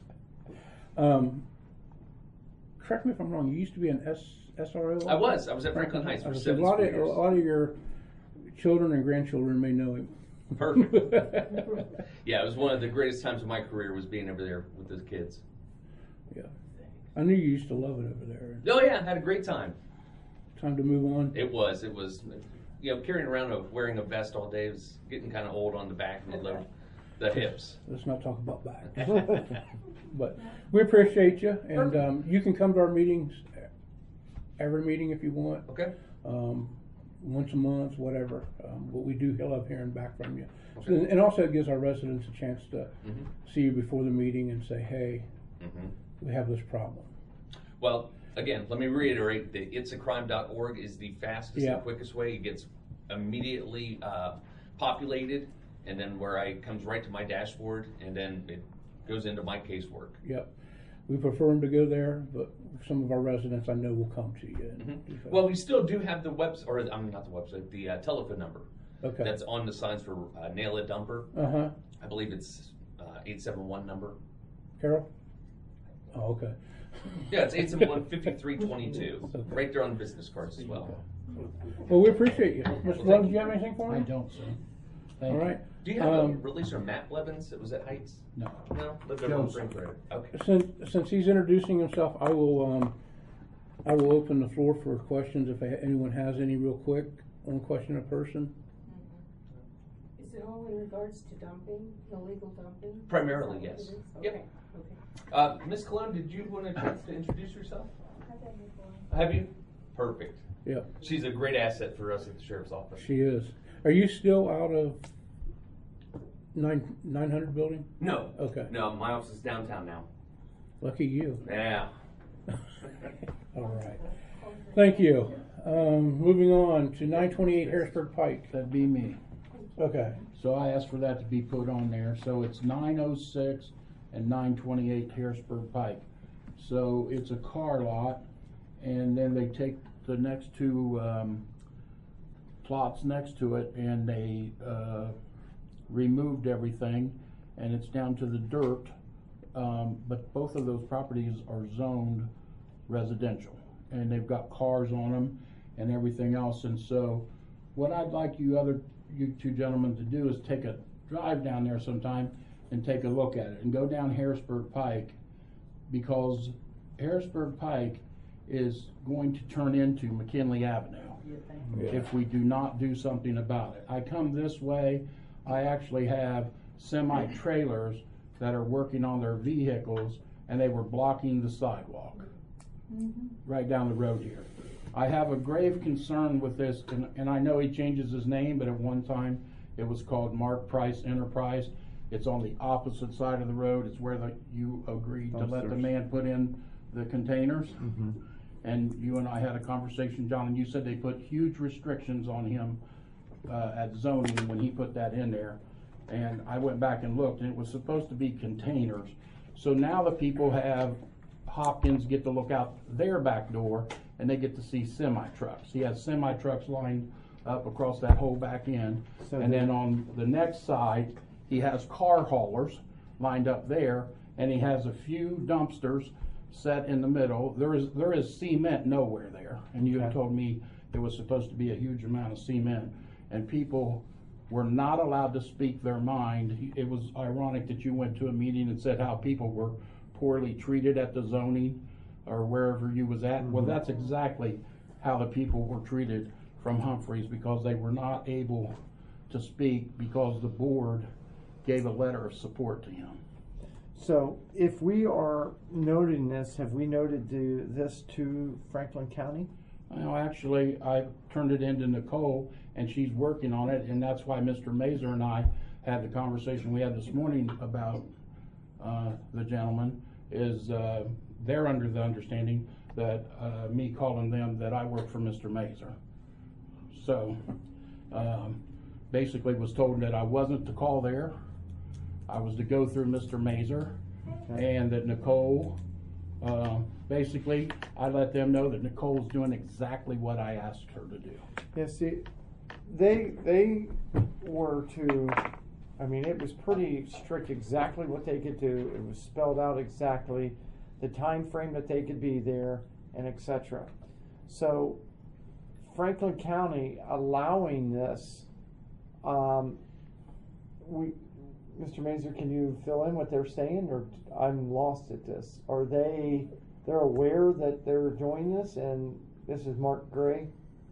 Correct me if I'm wrong. You used to be an SRO. I was at Franklin Heights for 7 a lot years. of your children and grandchildren may know him. Perfect. Yeah, it was one of the greatest times of my career, was being over there with those kids. Yeah, I knew you used to love it over there. Oh yeah, had a great time. Time to move on. It was, you know, carrying around wearing a vest all day was getting kind of old on the back and the hips. Let's not talk about back. But we appreciate you, and you can come to our meetings, every meeting if you want. Okay. Once a month, whatever. But we do love hearing back from you. Okay. So, and also it gives our residents a chance to see you before the meeting and say, hey, we have this problem. Well, again, let me reiterate that it'sacrime.org is the fastest and quickest way. It gets immediately populated, and then it comes right to my dashboard, and then it goes into my casework. Yep. We prefer them to go there, but some of our residents I know will come to you. And Well, we still do have the website, or not the website, the telephone number. Okay. That's on the signs for Nail It Dumper. I believe it's 871 number. Carol? Oh, okay. Yeah, it's 871-5322. Okay. Right there on the business cards as well. Well, we appreciate you. Mr. Levin, do you have anything for me? I don't, sir. Thank All you. right. Do you have a releaser, Matt Blevins, that was at Heights? No. No? Lived over on Spring Road. Okay. Since he's introducing himself, I will open the floor for questions if anyone has any real quick. One question a person. Is it all in regards to dumping, illegal dumping? Primarily, Is that what yes. it is? Yep. Okay. Ms. Cologne, did you want a chance to introduce yourself? I've been before. Have you? Perfect. Yeah. She's a great asset for us at the Sheriff's Office. She is. Are you still out of 900 building? No. Okay. No, my office is downtown now. Lucky you. Yeah. All right. Thank you. Moving on to 928 Harrisburg Pike. That'd be me. Okay. So I asked for that to be put on there. So it's 906 and 928 Harrisburg Pike. So it's a car lot, and then they take the next two plots next to it, and they removed everything, and it's down to the dirt. But both of those properties are zoned residential, and they've got cars on them and everything else. And so what I'd like you two gentlemen to do is take a drive down there sometime and take a look at it, and go down Harrisburg Pike, because Harrisburg Pike is going to turn into McKinley Avenue if we do not do something about it. I come this way, I actually have semi-trailers that are working on their vehicles, and they were blocking the sidewalk right down the road here. I have a grave concern with this, and I know he changes his name, but at one time it was called Mark Price Enterprise. It's on the opposite side of the road. It's where you agreed to let the man put in the containers. And you and I had a conversation, John, and you said they put huge restrictions on him at zoning when he put that in there. And I went back and looked, and it was supposed to be containers. So now the people Hopkins get to look out their back door, and they get to see semi-trucks. He has semi-trucks lined up across that whole back end. And then on the next side, he has car haulers lined up there, and he has a few dumpsters set in the middle. There is cement nowhere there, and you had told me it was supposed to be a huge amount of cement, and people were not allowed to speak their mind. It was ironic that you went to a meeting and said how people were poorly treated at the zoning or wherever you was at. Well, that's exactly how the people were treated from Humphreys, because they were not able to speak because the board gave a letter of support to him. So if we are noting this, have we noted this to Franklin County? Well, actually, I turned it into Nicole, and she's working on it, and that's why Mr. Mazer and I had the conversation we had this morning about the gentleman. They're under the understanding that me calling them that I work for Mr. Mazer. So basically was told that I wasn't to call there. I was to go through Mr. Mazer, and that Nicole, basically, I let them know that Nicole's doing exactly what I asked her to do. Yeah, see, they were to, I mean, it was pretty strict exactly what they could do. It was spelled out exactly the time frame that they could be there, and etc. So Franklin County allowing this, Mr. Mazer, can you fill in what they're saying, or I'm lost at this? Are they're aware that they're doing this, and this is Mark Gray?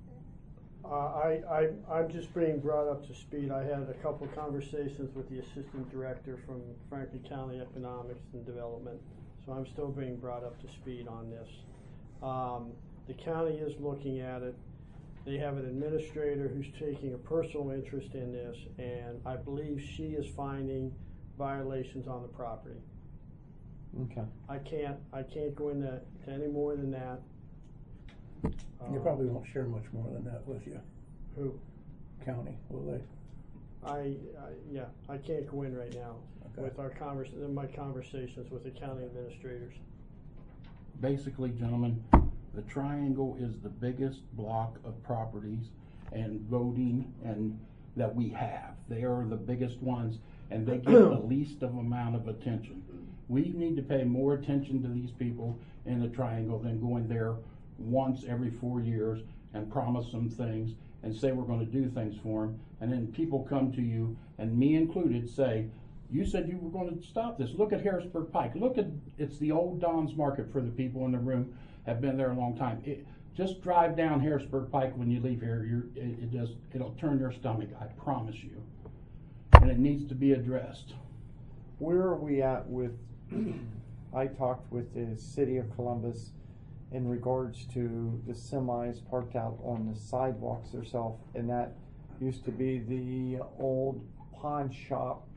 I'm just being brought up to speed. I had a couple of conversations with the assistant director from Franklin County Economics and Development, so I'm still being brought up to speed on this. The county is looking at it. They have an administrator who's taking a personal interest in this, and I believe she is finding violations on the property. Okay. I can't go into any more than that. They probably won't share much more than that with you. Who? County, will they? Yeah, I can't go in right now with our my conversations with the county administrators. Basically, gentlemen, the Triangle is the biggest block of properties and voting and that we have. They are the biggest ones, and they get the least of amount of attention. We need to pay more attention to these people in the Triangle than going there once every 4 years and promise them things and say we're going to do things for them, and then people come to you, and me included, say, you said you were going to stop this. Look at Harrisburg Pike. Look at, it's the old Don's Market for the people in the room have been there a long time. Just drive down Harrisburg Pike when you leave here. It'll turn your stomach, I promise you. And it needs to be addressed. Where are we at with, I talked with the city of Columbus in regards to the semis parked out on the sidewalks themselves, and that used to be the old pawn shop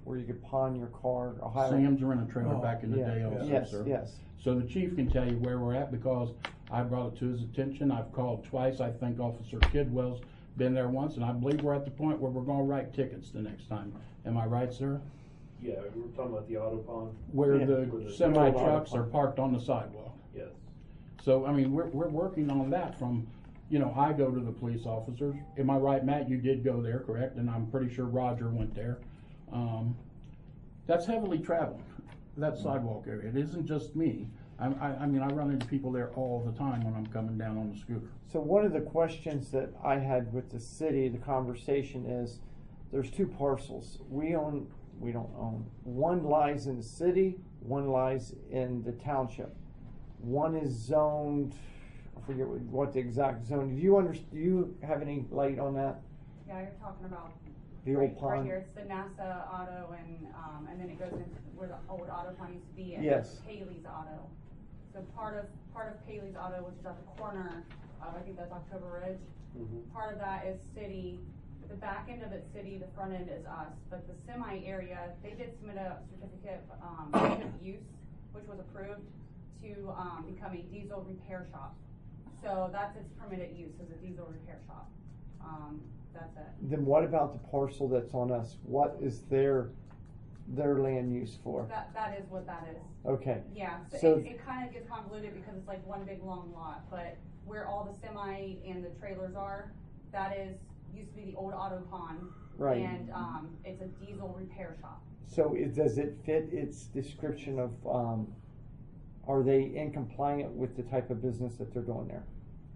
where you could pawn your car, Ohio. Sam's rent a trailer Oh, back in the yeah, day also, yes, sir. yes. So the chief can tell you where we're at because I brought it to his attention. I've called twice. I think Officer Kidwell's been there once, and I believe we're at the point where we're gonna write tickets the next time. Am I right, sir? Yeah, we were talking about the auto pawn. Where Yeah. the semi trucks are parked on the sidewalk. Yes. So, I mean, we're working on that from, you know, I go to the police officers. Am I right, Matt? You did go there, correct? And I'm pretty sure Roger went there. That's heavily traveled, that sidewalk area. It isn't just me. I mean, I run into people there all the time when I'm coming down on the scooter. So one of the questions that I had with the city, the conversation is, there's two parcels. We don't own. One lies in the city, one lies in the township. One is zoned, I forget what the exact zone. Do you have any light on that? Yeah, you're talking about The old right pond? here. It's the NASA Auto, and then it goes into where the old auto pond used to be. And Yes. Paley's Auto. So part of Paley's Auto, which is at the corner of, I think that's October Ridge. Mhm. Part of that is city. The back end of it's city. The front end is us. But the semi area, they did submit a certificate of use, which was approved to become a diesel repair shop. So that's its permitted use as a diesel repair shop. That's it. Then what about the parcel that's on us? What is their land use for? That is what that is. Okay. Yeah, So- so it kind of gets convoluted because it's like one big long lot, but where all the semi and the trailers are, that used to be the old auto pond. Right. And, it's a diesel repair shop. So does it fit its description of, are they in compliant with the type of business that they're doing there?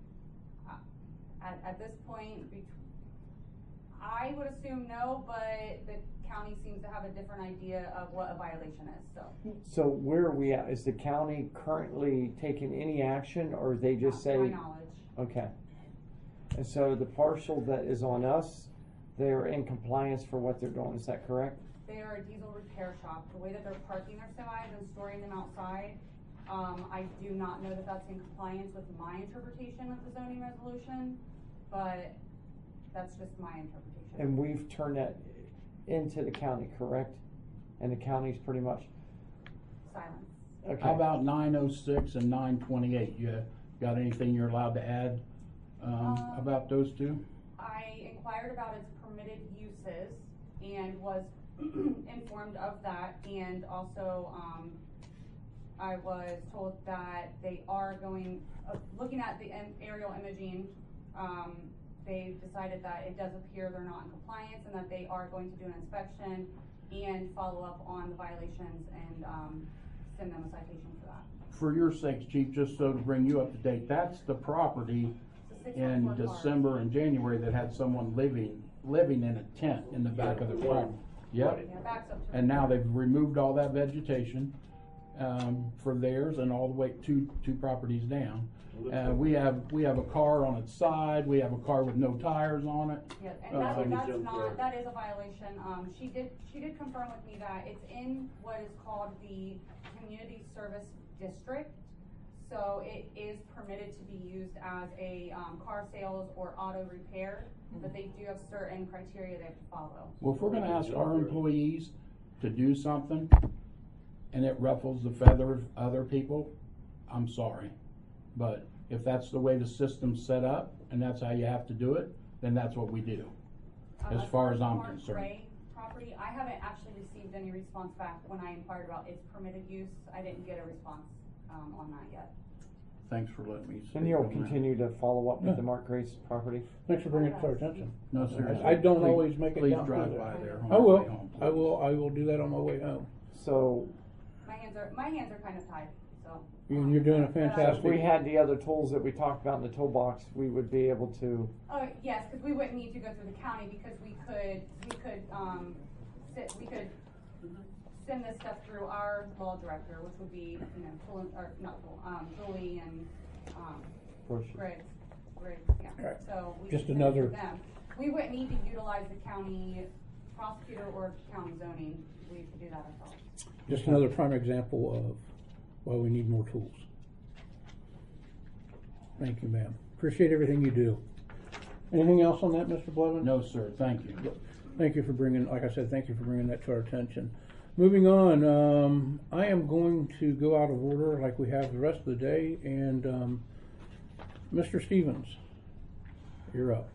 At this point, I would assume no, but the county seems to have a different idea of what a violation is, so. So where are we at? Is the county currently taking any action, or they just say? Not to my knowledge. Okay. And so the parcel that is on us, they're in compliance for what they're doing, is that correct? They are a diesel repair shop. The way that they're parking their semis and storing them outside, I do not know that that's in compliance with my interpretation of the zoning resolution, but that's just my interpretation. And we've turned that into the county, correct? And the county's pretty much, Silence. okay. How about 906 and 928? You got anything you're allowed to add about those two? I inquired about its permitted uses and was informed of that, and also, I was told that they are going, looking at the aerial imaging, they decided that it does appear they're not in compliance and that they are going to do an inspection and follow up on the violations and send them a citation for that. For your sakes, Chief, just so to bring you up to date, that's the property in December and January that had someone living in a tent in the back of the property. Yep. Yeah, backs up to And now they've removed all that vegetation for theirs and all the way two properties down. We have a car on its side. We have a car with no tires on it. Yeah, and that is a violation. She did confirm with me that it's in what is called the community service district. So it is permitted to be used as a car sales or auto repair, but they do have certain criteria they have to follow. Well, if we're gonna ask our employees to do something and it ruffles the feather of other people, I'm sorry. But if that's the way the system's set up and that's how you have to do it, then that's what we do, as far as I'm Mark concerned. Gray property, I haven't actually received any response back when I inquired about its permitted use. I didn't get a response on that yet. Thanks for letting me speak And you'll on that. continue to follow up with Yeah. the Mark Grace property? Thanks for bringing it to our attention. No, seriously. I don't Please- always make it please down drive through by there. there on I your will. way home, I will do that on my way home. So, My hands are kind of tied, so. You're doing a if fantastic. we had the other tools that we talked about in the toolbox, we would be able to, Oh, yes, because we wouldn't need to go through the county because we could send this stuff through our law director, which would be, Julie and, Briggs. Griggs, yeah. Right. So we Just could send it another- to them. We wouldn't need to utilize the county prosecutor or county zoning. We could do that ourselves. Just another prime example of why we need more tools. Thank you, ma'am. Appreciate everything you do. Anything else on that, Mr. Blevins? No, sir, thank you. Thank you for bringing, like I said, thank you for bringing that to our attention. Moving on, I am going to go out of order like we have the rest of the day, and Mr. Stevens, you're up.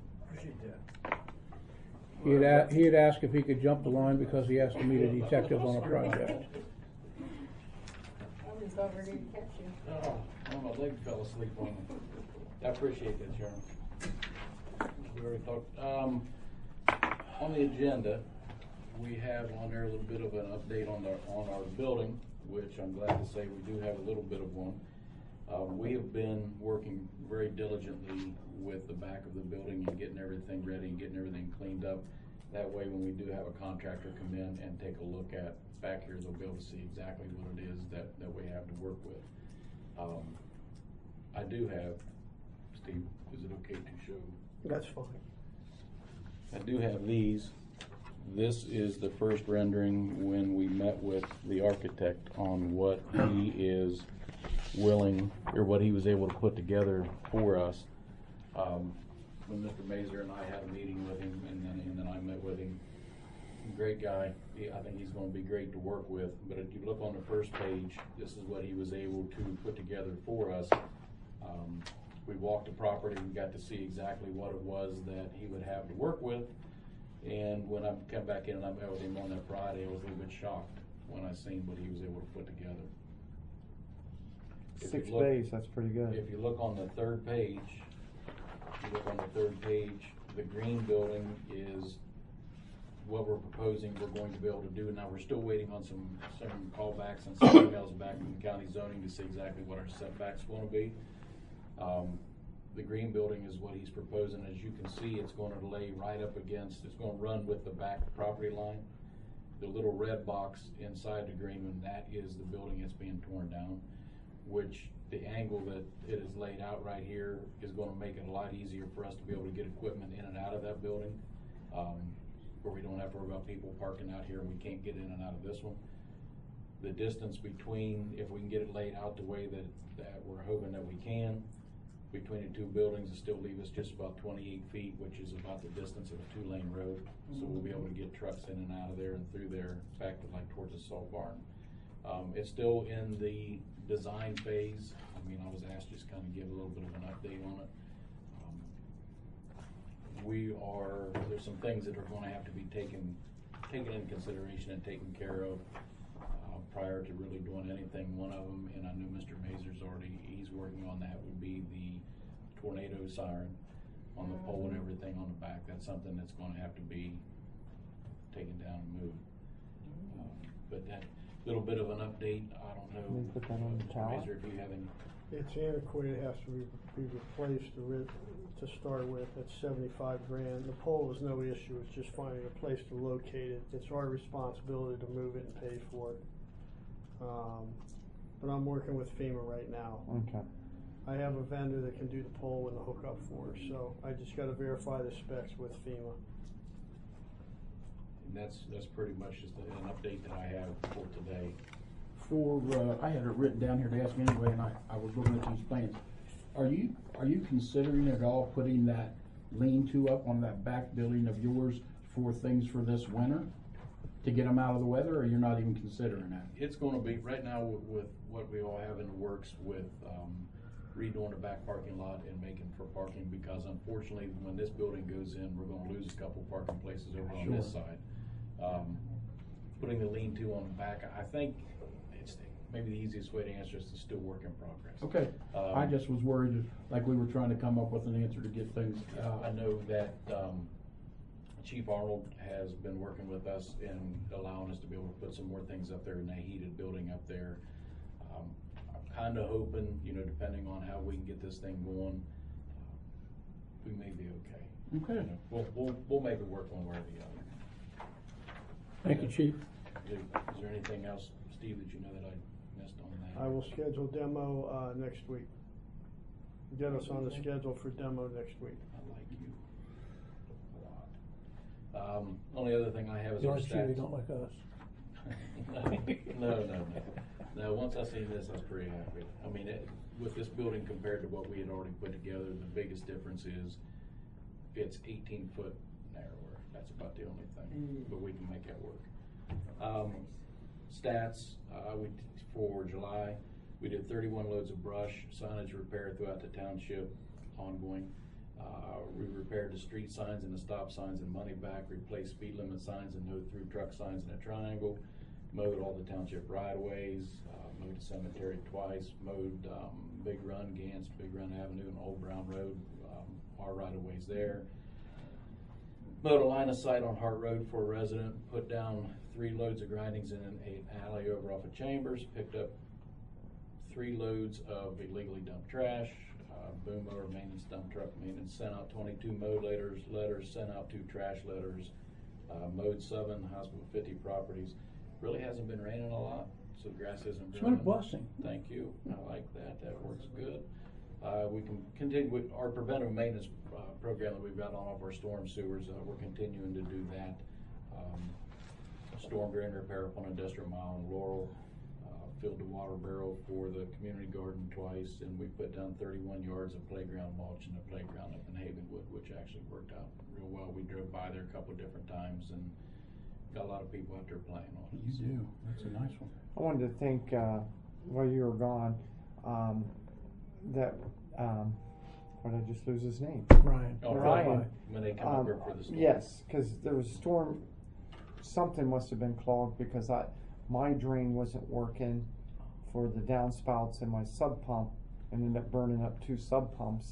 He had asked if he could jump the line because he has to meet a detective on a project. I was about ready to catch you. Oh, my leg fell asleep on me. I appreciate that, Sharon. We already talked. On the agenda, we have on there a little bit of an update on our building, which I'm glad to say we do have a little bit of one. We have been working very diligently with the back of the building and getting everything ready and getting everything cleaned up. That way, when we do have a contractor come in and take a look at back here, they'll be able to see exactly what it is that we have to work with. I do have, Steve, is it okay to show? That's fine. I do have these. This is the first rendering when we met with the architect on what he is willing, or what he was able to put together for us. When Mr. Mazer and I had a meeting with him, and then I met with him. Great guy. I think he's going to be great to work with. But if you look on the first page, this is what he was able to put together for us. We walked the property and got to see exactly what it was that he would have to work with. And when I came back in and I met with him on that Friday, I was a little bit shocked when I seen what he was able to put together. 6 days, that's pretty good. If you look on the third page, the green building is what we're proposing we're going to be able to do. Now, we're still waiting on some callbacks and some emails back from the county zoning to see exactly what our setbacks are going to be. The green building is what he's proposing. As you can see, it's going to lay right up against, it's going to run with the back property line. The little red box inside the green one, that is the building that's being torn down, which the angle that it is laid out right here is going to make it a lot easier for us to be able to get equipment in and out of that building, where we don't have to worry about people parking out here and we can't get in and out of this one. The distance between, if we can get it laid out the way that we're hoping that we can, between the two buildings, will still leave us just about 28 feet, which is about the distance of a 2-lane road. So we'll be able to get trucks in and out of there and through there back to like towards the salt barn. It's still in the design phase. I mean, I was asked just kind of give a little bit of an update on it. There's some things that are going to have to be taken into consideration and taken care of prior to really doing anything. One of them, and I know Mr. Mazer's he's working on that, would be the tornado siren on the pole and everything on the back. That's something that's going to have to be taken down and moved. But that little bit of an update, I don't know. Can we put that on the Mr. tower? Mazer, if you have any. It's antiquated, it has to be replaced to start with. That's $75 grand. The pole is no issue, it's just finding a place to locate it. It's our responsibility to move it and pay for it. But I'm working with FEMA right now. Okay. I have a vendor that can do the pole and the hookup for us, so I just gotta verify the specs with FEMA. And that's pretty much just an update that I have for today. I had it written down here to ask anyway, and I was looking at these plans. Are you considering at all putting that lean-to up on that back building of yours for things for this winter to get them out of the weather, or you're not even considering that? It's going to be right now with what we all have in the works with redoing the back parking lot and making for parking, because unfortunately when this building goes in, we're going to lose a couple parking places over on this side. Putting the lean-to on the back, I think it's maybe the easiest way to answer is to still work in progress. Okay. I just was worried, like we were trying to come up with an answer to get things. I know that Chief Arnold has been working with us in allowing us to be able to put some more things up there in that heated building up there. I'm kind of hoping, depending on how we can get this thing going, we may be okay. Okay. We'll make it work one way or the other. Thank you, Chief. Is there anything else, Steve, that you know that I missed on that? I will schedule demo next week. Get us on the schedule for demo next week. I like you a lot. Only other thing I have is our stats. You don't like us. No, once I seen this, I was pretty happy. I mean, with this building compared to what we had already put together, the biggest difference is it's 18 foot narrower. That's about the only thing, but we can make that work. Stats, for July, we did 31 loads of brush, signage repair throughout the township, ongoing. We repaired the street signs and the stop signs and money back, replaced speed limit signs and no through truck signs in a triangle, mowed all the township right-of-ways, mowed the cemetery twice, mowed Big Run, Gantz, Big Run Avenue and Old Brown Road, our right-of-ways there. Mowed a line of sight on Hart Road for a resident, put down 3 loads of grindings in an alley over off of Chambers, picked up 3 loads of illegally dumped trash, boom mower maintenance, dump truck maintenance, sent out 22 mowed letters, sent out 2 trash letters, mowed 7 hospital 50 properties. Really hasn't been raining a lot, so grass isn't It's growing. been a blessing. Thank you, I like that, that works good. We can continue with our preventive maintenance program that we've got on all of our storm sewers. We're continuing to do that. Storm drain repair up on Industrial Mile and Laurel, filled the water barrel for the community garden twice, and we put down 31 yards of playground mulch in the playground up in Havenwood, which actually worked out real well. We drove by there a couple of different times and got a lot of people out there playing on it. You do, that's a nice one. I wanted to thank, while you were gone, that, what did I just lose his name? Ryan. Oh, Ryan. when they come over for the storm. Yes, because there was a storm, something must have been clogged because my drain wasn't working for the downspouts in my sub pump and ended up burning up 2 sub pumps.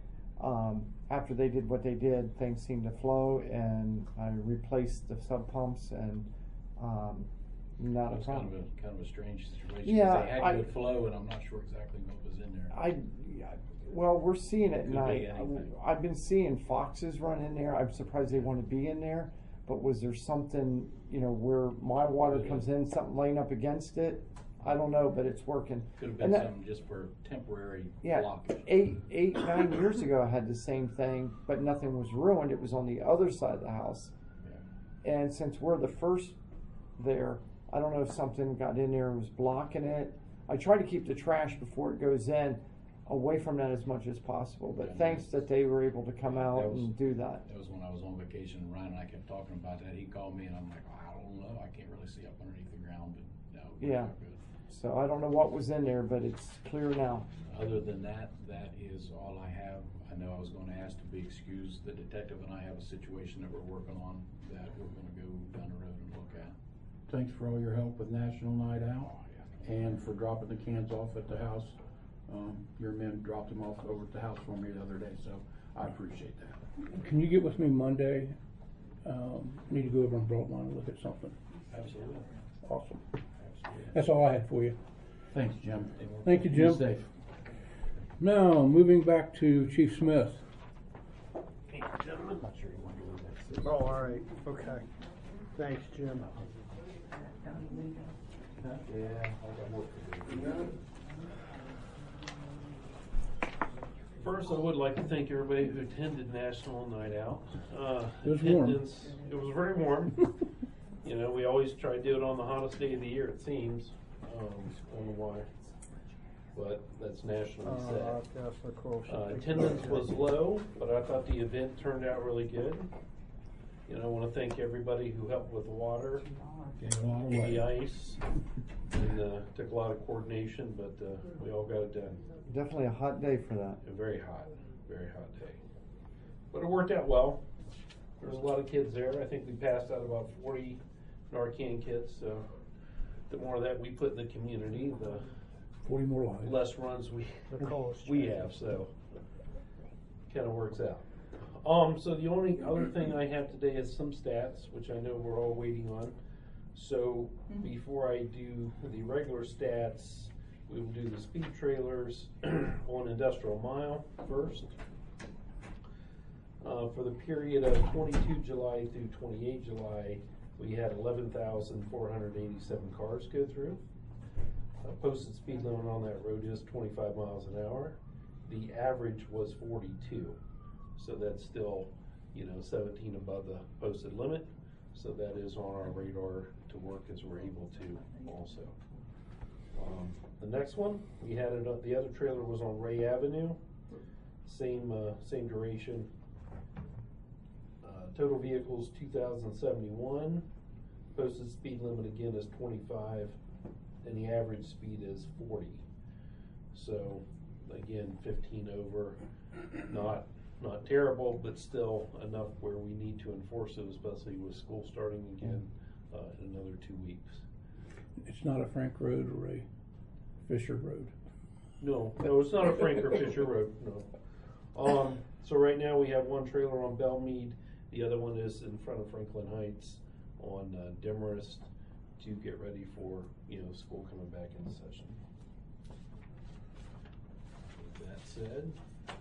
After they did what they did, things seemed to flow, and I replaced the sub pumps, and not a It's problem. kind of a strange situation. Yeah, 'Cause they had good flow, and I'm not sure exactly what was in there. Well, we're seeing it, Could and be anything. I've been seeing foxes run in there. I'm surprised they want to be in there. But was there something, where my water comes in, something laying up against it? I don't know, but it's working. Could have been something just for temporary blockage. 9 years ago, I had the same thing, but nothing was ruined. It was on the other side of the house. Yeah. And since we're the first there, I don't know if something got in there and was blocking it. I try to keep the trash before it goes in away from that as much as possible. But thanks that they were able to come out and do that. That was when I was on vacation, and Ryan and I kept talking about that. He called me, and I'm like, I don't know. I can't really see up underneath the ground, but no, we're Yeah. not good. So I don't know what was in there, but it's clear now. Other than that, that is all I have. I know I was going to ask to be excused. The detective and I have a situation that we're working on that we're going to go down the road and look at. Thanks for all your help with National Night Out and for dropping the cans off at the house. Your men dropped them off over at the house for me the other day, so I appreciate that. Can you get with me Monday? Need to go over on Broadline and look at something. Absolutely. Awesome. Absolutely. That's all I had for you. Thanks, Jim. Thank you, Jim. Be safe. Now, moving back to Chief Smith. Hey, gentlemen. Not sure you want to do that. Oh, all right, okay. Thanks, Jim. Yeah, I got work to do. First, I would like to thank everybody who attended National Night Out. It was warm. It was very warm. We always try to do it on the hottest day of the year, it seems. I don't know why, but that's nationally set. Attendance was low, but I thought the event turned out really good. I want to thank everybody who helped with the water, the ice, and took a lot of coordination, but we all got it done. Definitely a hot day for that. A very hot day. But it worked out well. There was a lot of kids there. I think we passed out about 40 Narcan kits, so the more of that we put in the community, the 40 more lives. less runs we have, so kind of works out. So the only other thing I have today is some stats, which I know we're all waiting on. So before I do the regular stats, we will do the speed trailers on Industrial Mile first. For the period of 22 July through 28 July, we had 11,487 cars go through. Posted speed limit on that road is 25 miles an hour. The average was 42. So that's still, 17 above the posted limit. So that is on our radar to work as we're able to also. The next one, we had it the other trailer was on Ray Avenue. Same duration. Total vehicles 2,071. Posted speed limit again is 25, and the average speed is 40. So again, 15 over, not terrible, but still enough where we need to enforce it, especially with school starting again in another 2 weeks. It's not a Frank Road or a Fisher Road. No, it's not a Frank or Fisher Road, no. So right now we have one trailer on Belmead, the other one is in front of Franklin Heights on Demarest to get ready for, school coming back into session. With that said,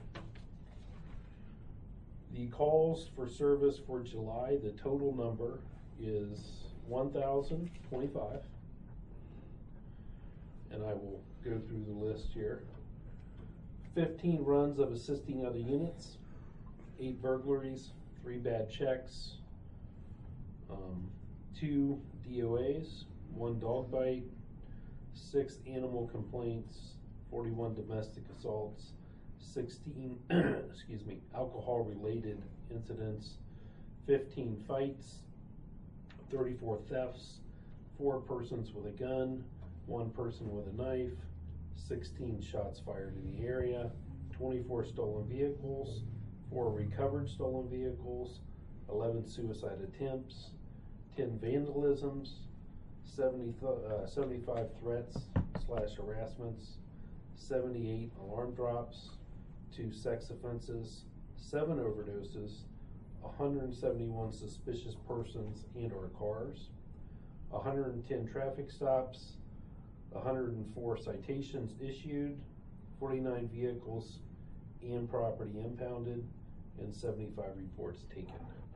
the calls for service for July, the total number is 1,025. And I will go through the list here. 15 runs of assisting other units, 8 burglaries, 3 bad checks, 2 DOAs, 1 dog bite, 6 animal complaints, 41 domestic assaults, 16 alcohol related incidents, 15 fights, 34 thefts, 4 persons with a gun, 1 person with a knife, 16 shots fired in the area, 24 stolen vehicles, 4 recovered stolen vehicles, 11 suicide attempts, 10 vandalisms, 75 threats / harassments, 78 alarm drops, 2 sex offenses, 7 overdoses, 171 suspicious persons and or cars, 110 traffic stops, 104 citations issued, 49 vehicles and property impounded, and 75 reports taken.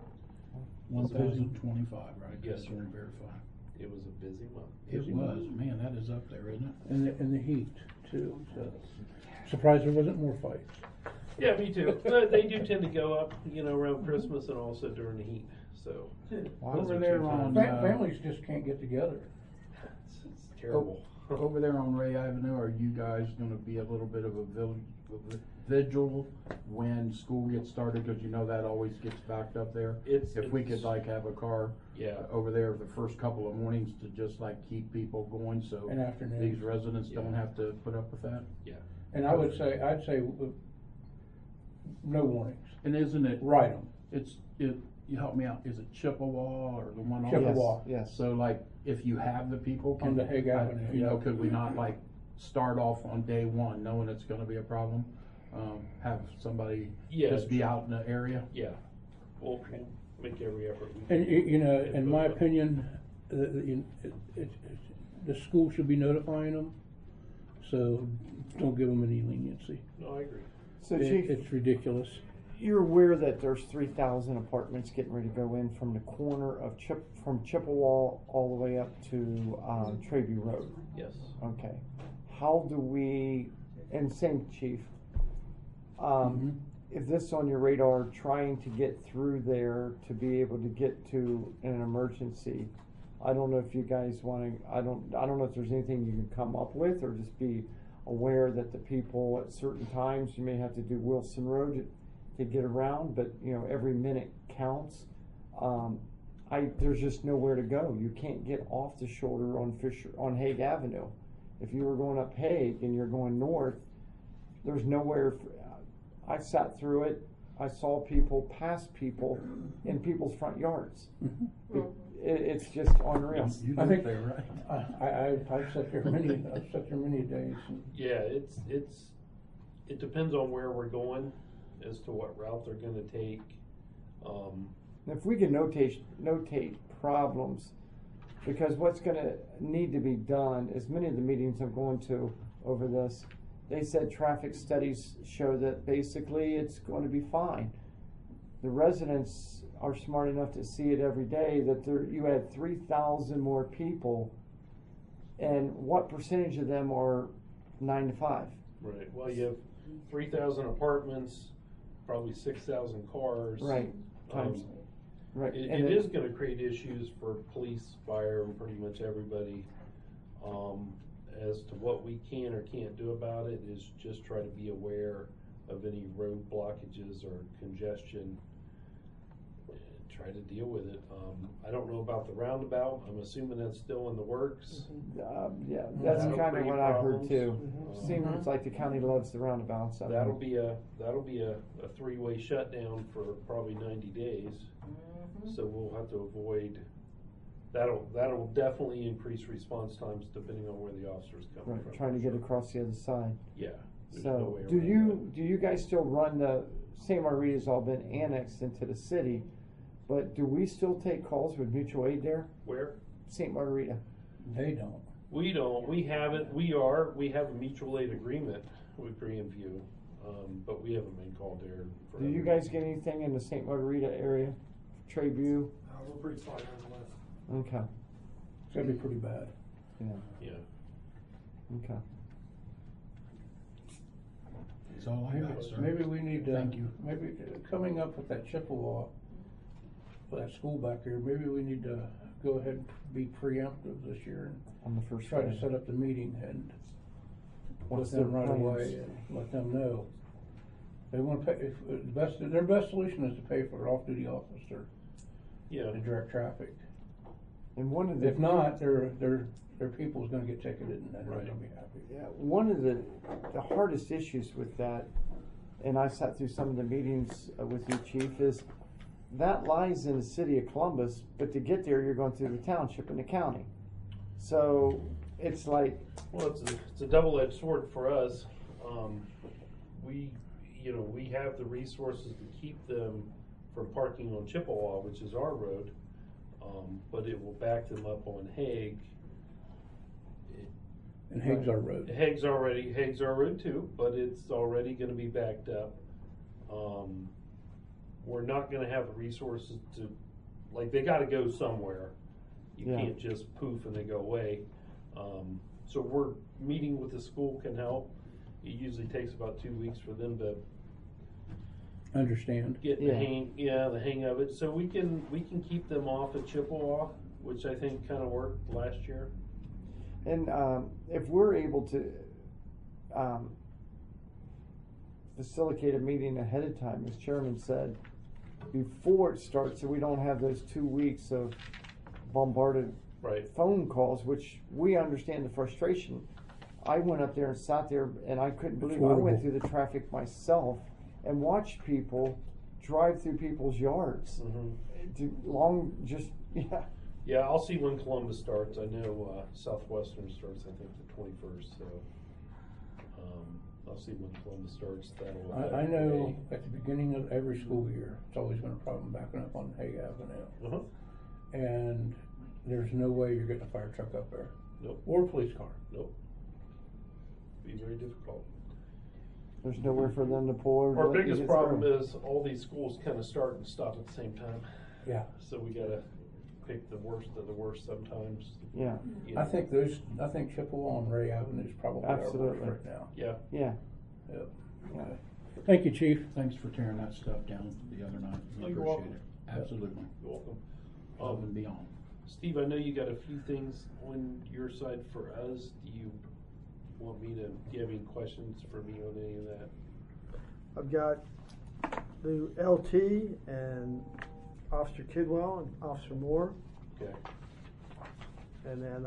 1,025, right? Yes, Just sir. to verify. It was a busy month. It was, man, that is up there, isn't it? And the heat too, so surprised there wasn't more fights. Yeah, me too. But they do tend to go up, around Christmas and also during the heat. So Over there on Families just can't get together. it's terrible. Over there on Ray Avenue, are you guys gonna be a little bit of a vigil when school gets started? Cause that always gets backed up there. If we could have a car over there the first couple of mornings to just keep people going, so And afternoons. these residents don't have to put up with that. Yeah. And I'd say no warnings. And isn't it? Write 'em. You help me out, is it Chippewa or the one on? Chippewa. Yes. So if you have the people. On the Hague Avenue, Could we not start off on day one knowing it's gonna be a problem? Have somebody just be out in the area? Yeah. We'll make every effort. And in my opinion, the school should be notifying them. So don't give them any leniency. No, I agree. So Chief, It's ridiculous. you're aware that there's 3,000 apartments getting ready to go in from the corner of from Chippewa all the way up to Treby Road. Yes. Okay. How do we, and same Chief, if this is on your radar, trying to get through there to be able to get to an emergency, I don't know if you guys want to, I don't know if there's anything you can come up with, or just be aware that the people at certain times, you may have to do Wilson Road to get around, but every minute counts. There's just nowhere to go. You can't get off the shoulder on Hague Avenue. If you were going up Hague and you're going north, there's nowhere. I sat through it. I saw people pass people in people's front yards. It's just unreal. I think they're right. I've sat there many days. Yeah, it depends on where we're going as to what route they're going to take. If we can notate problems, because what's going to need to be done is, many of the meetings I'm going to over this, they said traffic studies show that basically it's going to be fine. The residents are smart enough to see it every day that you had 3,000 more people, and what percentage of them are 9 to 5? Right. Well, you have 3,000 apartments, probably 6,000 cars. Right. Times. Right. It is going to create issues for police, fire, and pretty much everybody. As to what we can or can't do about it is just try to be aware of any road blockages or congestion try to deal with it. I don't know about the roundabout. I'm assuming that's still in the works. Yeah, that's That'll kind of create what I heard problems. too. Seems like the county loves the roundabouts. I That'll mean, be a three-way shutdown for probably 90 days. So we'll have to avoid, that'll definitely increase response times depending on where the officer's coming right, from. trying to get across the other side. Yeah. there's no So, way do around you guys still run the, St. Margarita's all been annexed into the city, but do we still take calls with mutual aid there? Where? St. Margarita. They don't. We don't. We haven't. We have a mutual aid agreement with Grandview, but we haven't been called there. Do you guys get anything in the St. Margarita area? Treyview? We're pretty far down the list. Okay. It's gonna be pretty bad. Yeah. Yeah. Okay. That's all I got, sir. Maybe we need to. Thank you. Maybe coming up with that Chippewa, for that school back here, maybe we need to go ahead and be preemptive this year On the first try day. to set up the meeting and What's let them their right plans? away and let them know. They wanna pay, their best solution is to pay for an off-duty officer Yeah. to direct traffic. And one of the If not, their people's gonna get ticketed and then they're Right. gonna be happy. Yeah, one of the hardest issues with that, and I sat through some of the meetings with you, Chief, is that lies in the city of Columbus, but to get there, you're going through the township and the county. So it's like, Well, it's a double-edged sword for us. We have the resources to keep them from parking on Chippewa, which is our road, but it will back them up on Hague. And Hague's our road. Hague's our road too, but it's already gonna be backed up. We're not gonna have the resources to, like, they gotta go somewhere. You Yeah. can't just poof and they go away. So we're meeting with the school can help. It usually takes about 2 weeks for them to Understand. get Yeah. the hang of it. So we can keep them off at Chippewa, which I think kinda worked last year. and if we're able to facilitate a meeting ahead of time, as Chairman said, before it starts, so we don't have those 2 weeks of bombarded Right. phone calls, which we understand the frustration. I went up there and sat there and I couldn't believe it. I went horrible. through the traffic myself and watched people drive through people's yards. Yeah. Yeah, I'll see when Columbus starts. I know Southwestern starts, I think, the 21st. So I'll see when Columbus starts. I know at the beginning of every school year, it's always been a problem backing up on Hague Avenue. Uh-huh. And there's no way you're getting a fire truck up there. Nope. Or a police car. Nope. Be very difficult. There's nowhere for them to pull. Our biggest problem is all these schools kind of start and stop at the same time. Yeah. So we gotta pick the worst of the worst sometimes. Yeah. You I know. think Chippewa and Ray Avenue is probably our Absolutely. worst right now. Yeah. Yeah. Yep. Yeah. Thank you, Chief. Thanks for tearing that stuff down the other night. We Oh, you're appreciate welcome. it. Absolutely. You're welcome. Above and beyond. Steve, I know you got a few things on your side for us. Do you have any questions for me on any of that? I've got the LT and Officer Kidwell and Officer Moore, Okay. and then,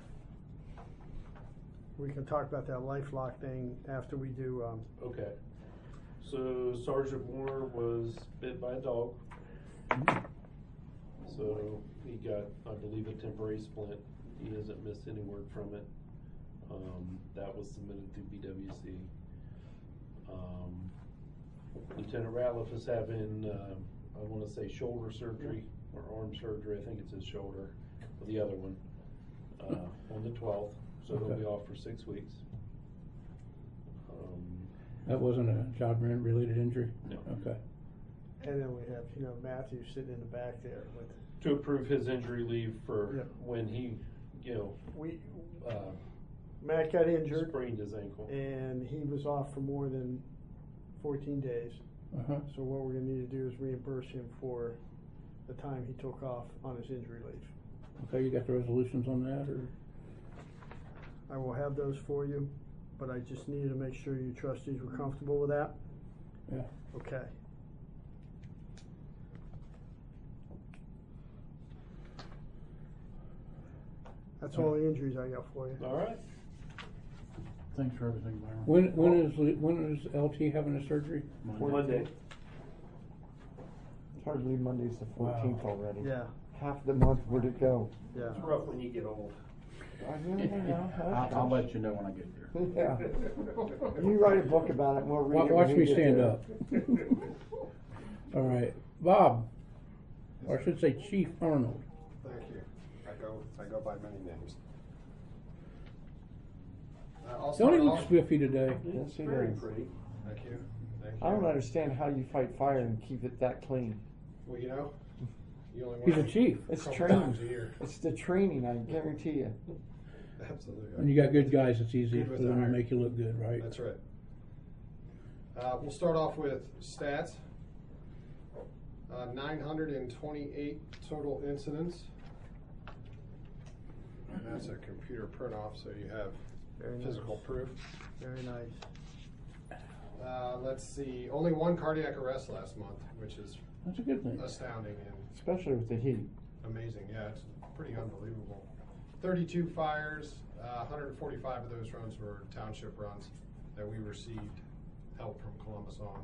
we can talk about that LifeLock thing after we do, Okay. So Sergeant Moore was bit by a dog. So he got, I believe, a temporary splint. He hasn't missed any work from it. That was submitted to BWC. Lieutenant Ratliff is having, I wanna say shoulder surgery or arm surgery. I think it's his shoulder, or the other one, on the 12th. So he'll Okay. be off for 6 weeks. That wasn't a job-related injury? No. Okay. and then we have, Matthew sitting in the back there with, To approve his injury leave for Yeah. when he, we, Matt got injured. sprained his ankle. And he was off for more than 14 days. Uh-huh. So what we're gonna need to do is reimburse him for the time he took off on his injury leave. Okay, you got the resolutions on that, or? I will have those for you, but I just needed to make sure you trustees were comfortable with that. Yeah. Okay. That's all the injuries I got for you. All right. Thanks for everything, Byron. When is LT having the surgery? Monday. It's hard to believe Monday's the 14th already. Yeah. Half the month, where'd it go? Yeah. It's rough when you get old. I'll let you know when I get there. Yeah. You write a book about it and we'll read it. Watch when me we get stand there. up. All right, Bob, or I should say Chief Arnold. Thank you. I go by many names. Don't he look spiffy today? Yes, he Very does. pretty. Thank you. I don't understand how you fight fire and keep it that clean. Well, you know, you only He's a want chief. It's couple training. times a year. It's the training, I guarantee you. Absolutely. When you got good guys, it's easy Good for with them to iron. make you look good, right? That's right. We'll start off with stats. 928 total incidents. And that's a computer print off, so you have Very physical nice. proof. Very nice. Let's see, only one cardiac arrest last month, which is That's a good thing. astounding and Especially with the heat. amazing. Yeah, it's pretty unbelievable. 32 fires, 145 of those runs were township runs that we received help from Columbus on.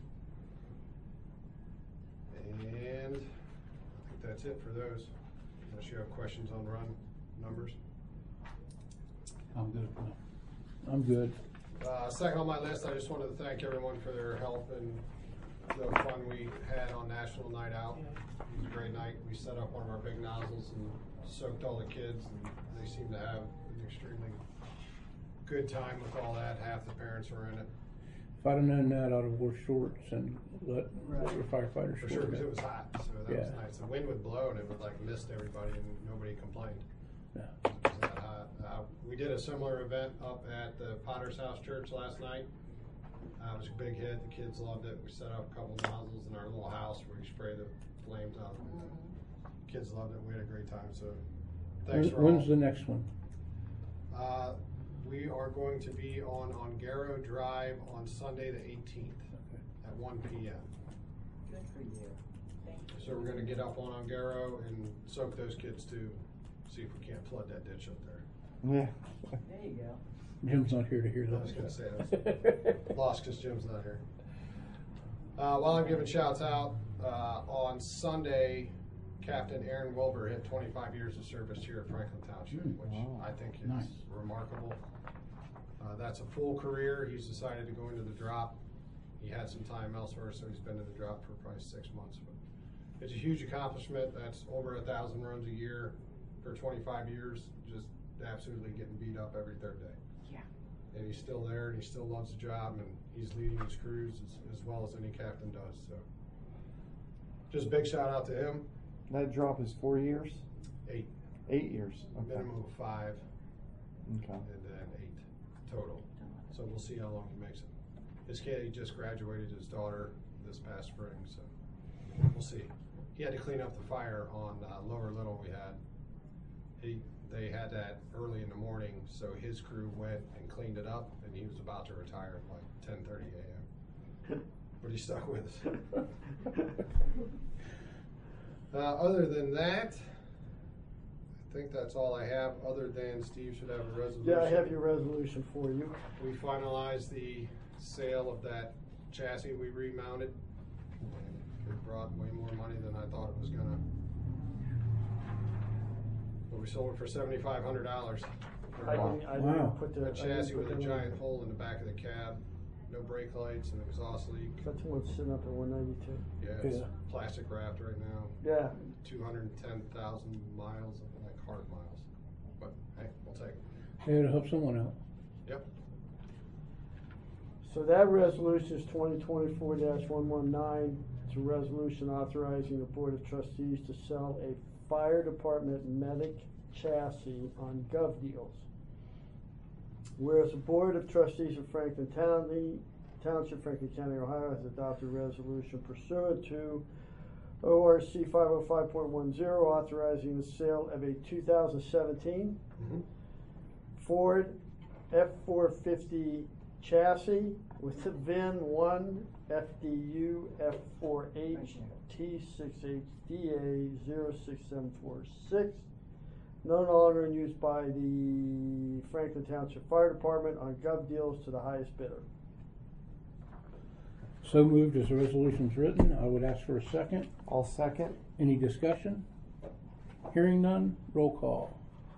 And I think that's it for those, unless you have questions on run numbers. I'm good. I'm good. Second on my list, I just wanted to thank everyone for their help and the fun we had on National Night Out. It was a great night. We set up one of our big nozzles and soaked all the kids, and they seemed to have an extremely good time with all that. Half the parents were in it. If I'd have known that, I'd have wore shorts and let your firefighters. For sure, because it was hot, so that was Yeah. nice. The wind would blow and it would like mist everybody and nobody complained. Yeah. It was that hot. We did a similar event up at the Potter's House Church last night. It was a big hit. The kids loved it. We set up a couple nozzles in our little house where we spray the flames out of it. Kids loved it. We had a great time. So thanks for When's all. the next one? We are going to be on Ongaro Drive on Sunday the 18th at 1 p.m. Good for you. Thank you. So we're going to get up on Ongaro and soak those kids too. See if we can't flood that ditch up there. Yeah. There you go. Jim's not here to hear I that. was going to say that. Lost because Jim's not here. While I'm giving shouts out, on Sunday, Captain Aaron Wilbur hit 25 years of service here at Franklin Township, which Wow. I think is Nice. remarkable. That's a full career. He's decided to go into the drop. He had some time elsewhere, so he's been in the drop for probably 6 months. But it's a huge accomplishment. That's over 1,000 runs a year for 25 years, just absolutely getting beat up every third day. Yeah. And he's still there, and he still loves the job, and he's leading his crews as well as any captain does. So, just a big shout out to him. That drop is 4 years? 8, 8 years. Okay. minimum of 5, Okay. and then 8 total. So we'll see how long he makes it. His kid, he just graduated his daughter this past spring, so we'll see. He had to clean up the fire on Lower Little we had. They had that early in the morning, so his crew went and cleaned it up, and he was about to retire at like 10:30 a.m. But he stuck with us. Other than that, I think that's all I have, other than Steve should have a resolution. Yeah, I have your resolution for you. We finalized the sale of that chassis we remounted. It brought way more money than I thought it was gonna. But we sold it for $7,500. I didn't put the. A I didn't chassis put with a them in. giant hole in the back of the cab, no brake lights, and exhaust leak. That's the one sitting up at 192. Yeah, it's Yeah. plastic wrapped right now. Yeah. 210,000 miles, like hard miles. But hey, we'll take it. Hey, it'll help someone out. Yep. So that resolution is 2024-119. It's a resolution authorizing the Board of Trustees to sell a fire department medic chassis on GovDeals. Whereas the Board of Trustees of Franklin Township, Franklin County, Ohio, has adopted a resolution pursuant to ORC 505.10 authorizing the sale of a 2017 Ford F450 chassis with the VIN 1 FDU F4H T6HDA 06746 no longer in use by the Franklin Township Fire Department on gov deals to the highest bidder. So moved as the resolution's written. I would ask for a second. I'll second. Any discussion? Hearing none, roll call.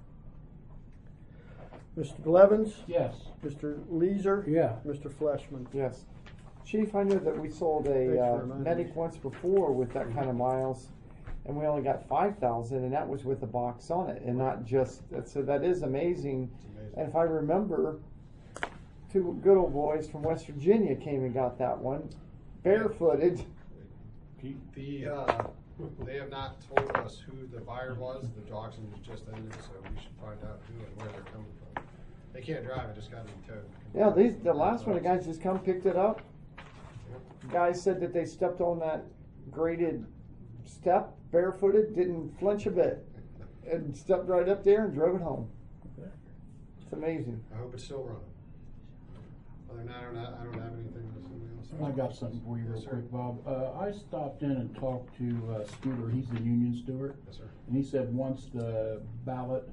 Mr. Blevins? Yes. Mr. Leeser? Yeah. Mr. Fleshman? Yes. Chief, I know that we sold Thanks for a reminding medic me. once before with that kind of miles, and we only got 5,000, and that was with the box on it, and not just, so that is amazing. And if I remember, two good old boys from West Virginia came and got that one, barefooted. They have not told us who the buyer was. The auction was just ended, so we should find out who and where they're coming from. They can't drive, it just got to be towed. Yeah, the last one, the guys just come, picked it up. Guys said that they stepped on that graded step, barefooted, didn't flinch a bit, and stepped right up there and drove it home. It's amazing. I hope it's still running. Other than that, I don't have anything else. I got something for you real Yes, sir. quick, Bob. I stopped in and talked to Scooter, he's the union steward. Yes, sir. And he said once the ballot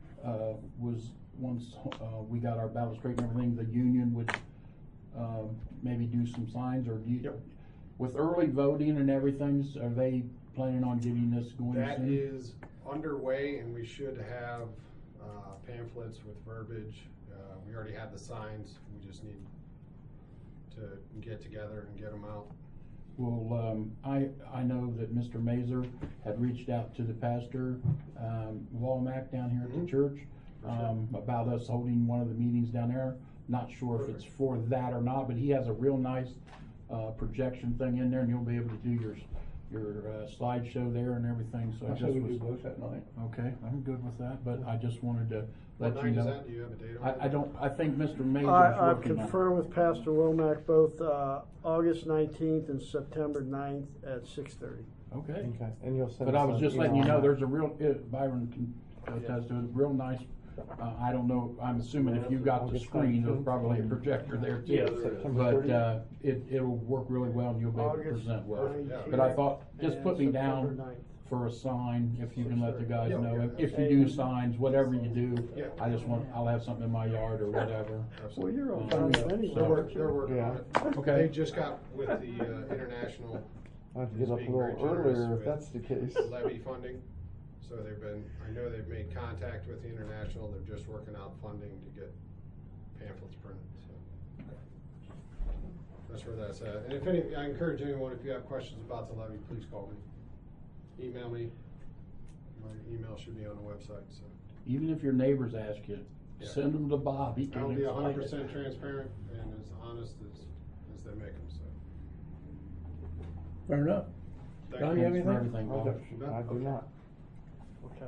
once we got our ballot straight and everything, the union would maybe do some signs, or do you, Yep. with early voting and everything, are they planning on getting this going That soon? is underway, and we should have pamphlets with verbiage. We already have the signs. We just need to get together and get them out. Well, I know that Mr. Mazer had reached out to the pastor, Walmack down here at the church, about us holding one of the meetings down there. Not sure if it's for that or not, but he has a real nice projection thing in there, and you'll be able to do your slideshow there and everything. So I said we do both that night. Okay, I'm good with that, but I just wanted to What let you night is know. that? Do you have a date on it? I don't. I think Mr. Mazer is I've working on it. confirmed with Pastor Womack both August 19th and September 9th at 6:30. Okay. Okay, and you'll send But us I was an just email letting you on know, that. there's a real, Byron can attest to it, real nice, I don't know, I'm assuming if you got the August screen, there's 19th. probably a projector there Yeah, too. there is. September But, 30th. it'll work really well and you'll be able to August present well. 19th But I thought, just and put me September down 9th. for a sign, if you can let the guys Yeah, know, yeah, if you do signs, whatever you do, Yeah. I just want, I'll have something in my yard or whatever. Well, you're on Um, time so- anyway. They're working Yeah. on it. Okay. They just got with the international I have to get up a being very little generous earlier if with that's the case. levy funding. So I know they've made contact with the international. They're just working out funding to get pamphlets printed, so. That's where that's at. And if any, I encourage anyone, if you have questions about the levy, please call me. Email me. My email should be on the website, so. Even if your neighbors ask you, Yeah. send them to Bob, he can I'll be explain it. 100% transparent and as honest as they make them, so. Fair enough. Thank Don, you. you have Thanks for anything? everything, Bob. I do not. Okay.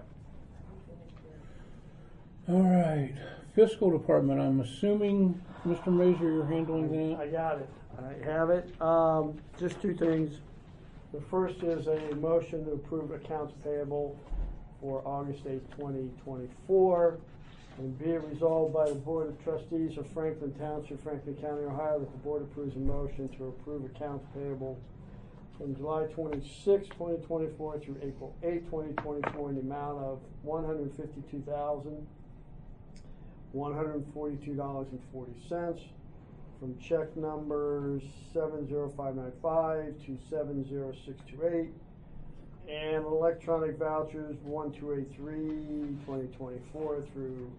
All right, fiscal department, I'm assuming, Mr. Mazer, you're handling that? I got it. I have it. Just two things. The first is a motion to approve accounts payable for August 8th, 2024. And be it resolved by the Board of Trustees of Franklin Township, Franklin County, Ohio, that the board approves a motion to approve accounts payable from July 26, 2024 through April 8, 2024 in the amount of $152,142.40 from check numbers 70595 to 70628 and electronic vouchers 1283 2024 through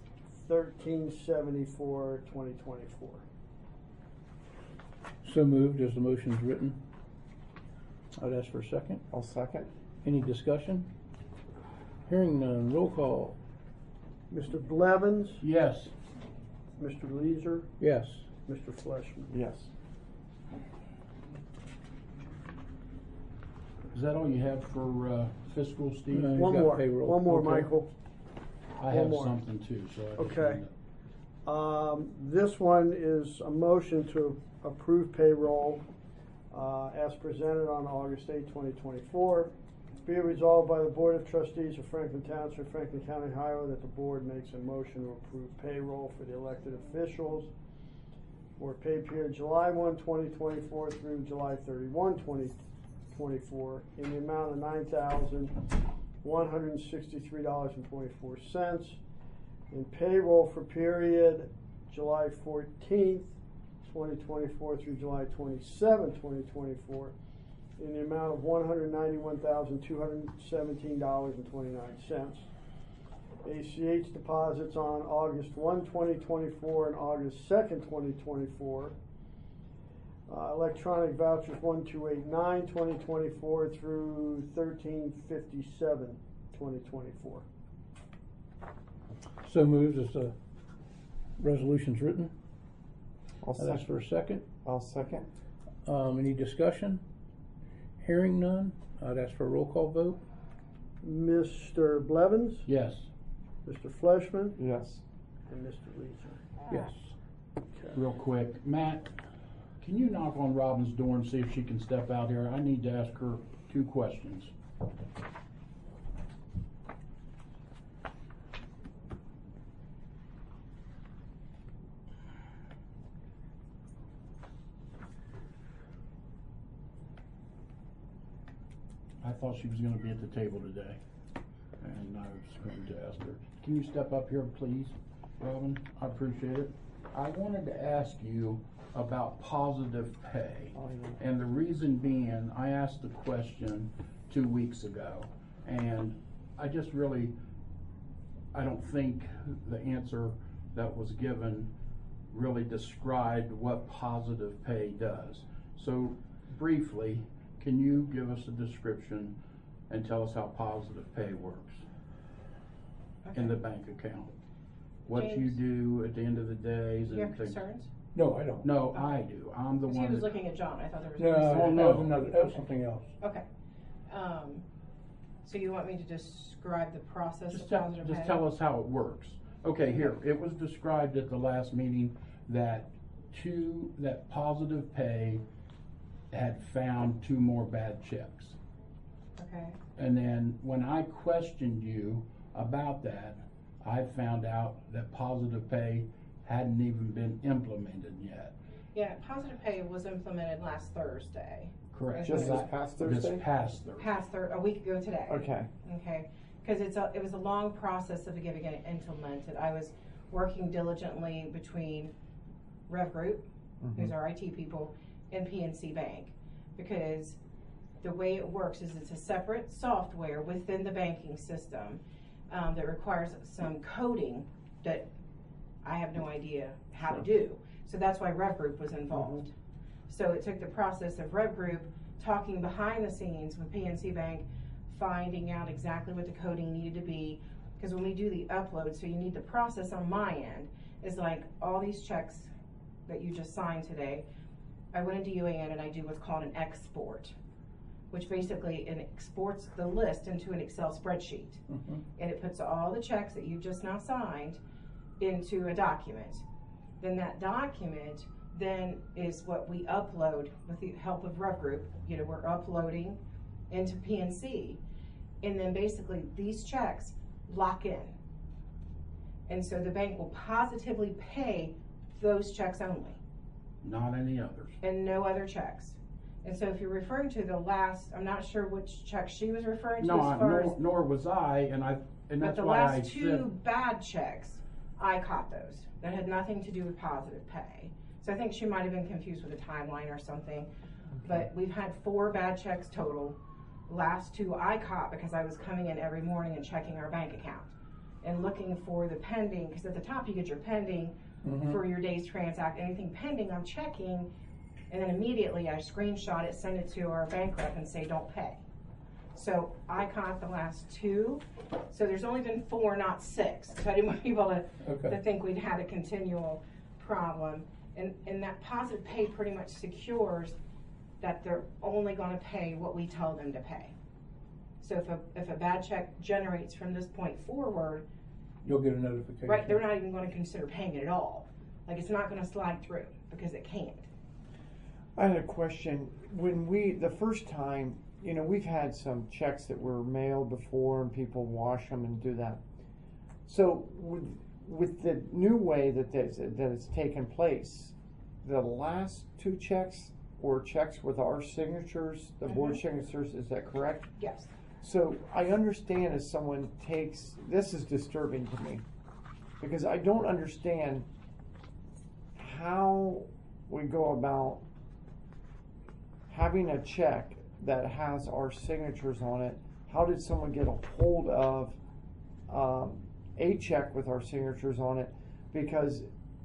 1374 2024. So moved as the motion's written. I'd ask for a second. I'll second. Any discussion? Hearing none, roll call. Mr. Blevins, Yes. Mr. Leeser, Yes. Mr. Fleshman. Yes. Is that all you have for fiscal, Steve? No. He's One got more, payroll. one more, Okay. Michael. I have one more. something too, so. I just Okay. wanted This one is a motion to approve payroll as presented on August 8, 2024. Be it resolved by the Board of Trustees of Franklin Township, Franklin County, Ohio, that the board makes a motion to approve payroll for the elected officials for pay period July 1, 2024 through July 31, 2024 in the amount of $163.24. And payroll for period July 14th, 2024 through July 27th, 2024, in the amount of $191,217.29. ACH deposits on August 1, 2024 and August 2nd, 2024. Electronic vouchers 1289, 2024 through 1357, 2024. So moved as the resolution's written. I'll I'd ask for a second. I'll second. Any discussion? Hearing none, I'd ask for a roll call vote. Mr. Blevins? Yes. Mr. Fleshman? Yes. And Mr. Leeser? Yes. Real quick, Matt, can you knock on Robin's door and see if she can step out here? I need to ask her 2 questions. I thought she was gonna be at the table today, and I was going to ask her. Can you step up here, please, Robin? I appreciate it. I wanted to ask you about positive pay. And the reason being, I asked the question 2 weeks ago, and I just really, I don't think the answer that was given really described what positive pay does. So briefly, can you give us a description and tell us how positive pay works in the bank account? What you James, do at the end of the days Do you and have things. concerns? No, I don't. No, I do. I'm the Because one he was that. looking at John, I thought there was. No, concern. that was another, that was something else. Okay. So you want me to describe the process Just of tell, positive pay? just tell us how it works. Okay, here, it was described at the last meeting that that positive pay had found 2 more bad checks. Okay. And then when I questioned you about that, I found out that positive pay hadn't even been implemented yet. Yeah, positive pay was implemented last Thursday. Correct. Just this past Thursday? This past Thursday. A week ago today. Okay. Okay, because it was a long process of getting it implemented. I was working diligently between Rev Group, who's our IT people, and PNC Bank, because the way it works is it's a separate software within the banking system that requires some coding that I have no idea how to do. So that's why Rev Group was involved. So it took the process of Rev Group talking behind the scenes with PNC Bank, finding out exactly what the coding needed to be. Because when we do the upload, so you need the process on my end, is like all these checks that you just signed today, I went into UAN and I do what's called an export, which basically it exports the list into an Excel spreadsheet. And it puts all the checks that you just now signed into a document. Then that document then is what we upload with the help of Rev Group. You know, we're uploading into PNC, and then basically these checks lock in. And so the bank will positively pay those checks only. Not any others. And no other checks. And so if you're referring to the last, I'm not sure which check she was referring to No, as far as. nor was I, and But that's the why I last 2 said. bad checks, I caught those. That had nothing to do with positive pay. So I think she might have been confused with a timeline or something. But we've had 4 bad checks total. Last 2 I caught because I was coming in every morning and checking our bank account and looking for the pending, because at the top you get your pending for your day's transact. Anything pending, I'm checking, and then immediately I screenshot it, send it to our bank rep and say don't pay. So I caught the last 2. So there's only been 4, not 6. So I didn't want people to think we'd had a continual problem. And that positive pay pretty much secures that they're only going to pay what we tell them to pay. So if a bad check generates from this point forward, you'll get a notification. Right, they're not even going to consider paying it at all. Like, it's not going to slide through because it can't. I had a question. When the first time, you know, we've had some checks that were mailed before and people wash them and do that. So with the new way that it's taken place, the last 2 checks were checks with our signatures, the board signatures, is that correct? Yes. So I understand if someone takes, this is disturbing to me, because I don't understand how we go about having a check that has our signatures on it. How did someone get a hold of a check with our signatures on it? Because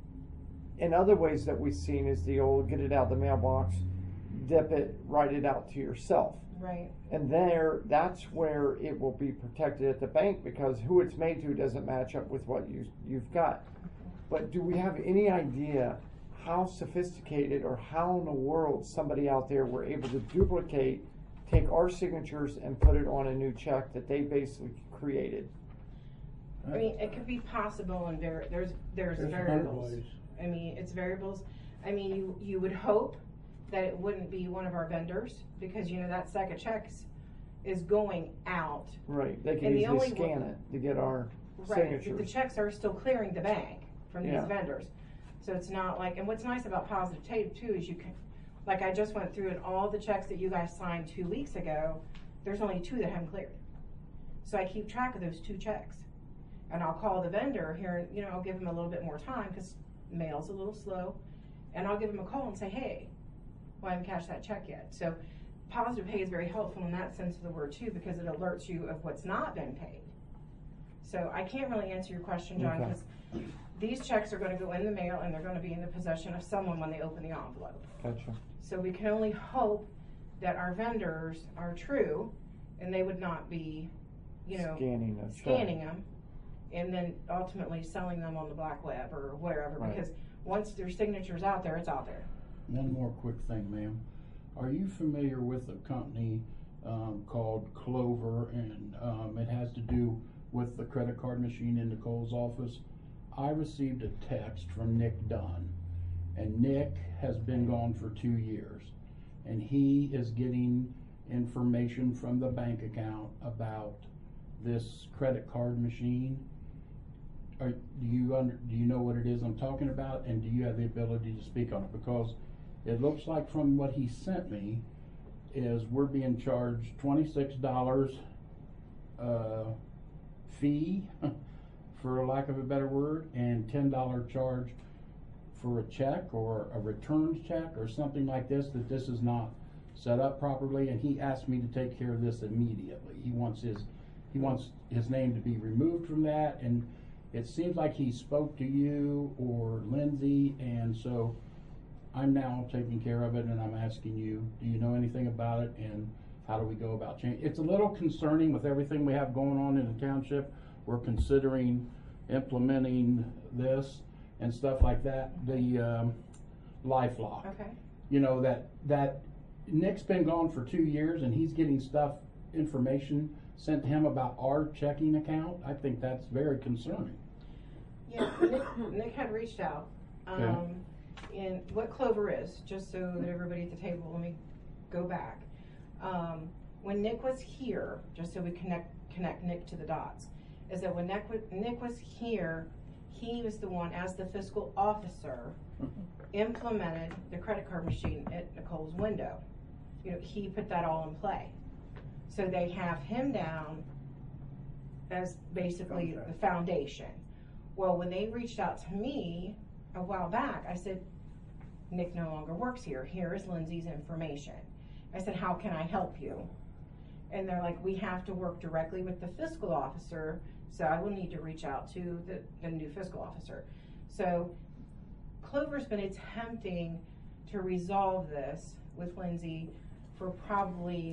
in other ways that we've seen is the old get it out of the mailbox, dip it, write it out to yourself. Right. And that's where it will be protected at the bank, because who it's made to doesn't match up with what you've got. But do we have any idea how sophisticated or how in the world somebody out there were able to duplicate, take our signatures and put it on a new check that they basically created? I mean, it could be possible, and there's variables. I mean, it's variables. I mean, you would hope that it wouldn't be one of our vendors, because you know that second check is going out. Right. They can easily scan it to get our signatures. The checks are still clearing the bank from these Yeah. vendors, so it's not like. And what's nice about Positive Tape too is you can, like I just went through and all the checks that you guys signed 2 weeks ago, there's only 2 that haven't cleared. So I keep track of those 2 checks, and I'll call the vendor here. You know, I'll give them a little bit more time because mail's a little slow, and I'll give them a call and say, hey, well, I haven't cashed that check yet. So Positive Pay is very helpful in that sense of the word too, because it alerts you of what's not been paid. So I can't really answer your question, John, because these checks are going to go in the mail and they're going to be in the possession of someone when they open the envelope. Gotcha. So we can only hope that our vendors are true and they would not be, you know, scanning them and then ultimately selling them on the black web or wherever. Right. Because once their signature's out there, it's out there. One more quick thing, ma'am. Are you familiar with a company called Clover, and it has to do with the credit card machine in Nicole's office? I received a text from Nick Dunn, and Nick has been gone for 2 years, and he is getting information from the bank account about this credit card machine. Do you know what it is I'm talking about, and do you have the ability to speak on it? Because it looks like from what he sent me is we're being charged $26 fee, for lack of a better word, and $10 charge for a check or a returns check or something like this, that this is not set up properly, and he asked me to take care of this immediately. He wants his name to be removed from that, and it seems like he spoke to you or Lindsay, and so I'm now taking care of it, and I'm asking you, do you know anything about it, and how do we go about changing? It's a little concerning with everything we have going on in the township. We're considering implementing this and stuff like that. The LifeLock. Okay. You know, that Nick's been gone for 2 years, and he's getting information sent to him about our checking account. I think that's very concerning. Yeah, Nick had reached out. And what Clover is, just so that everybody at the table, let me go back. When Nick was here, just so we connect Nick to the dots, is that when Nick was here, he was the one, as the fiscal officer, implemented the credit card machine at Nicole's window. You know, he put that all in play. So they have him down as basically the foundation. Well, when they reached out to me a while back, I said, Nick no longer works here. Here is Lindsay's information. I said, how can I help you? And they're like, we have to work directly with the fiscal officer, so I will need to reach out to the new fiscal officer. So Clover's been attempting to resolve this with Lindsay for probably,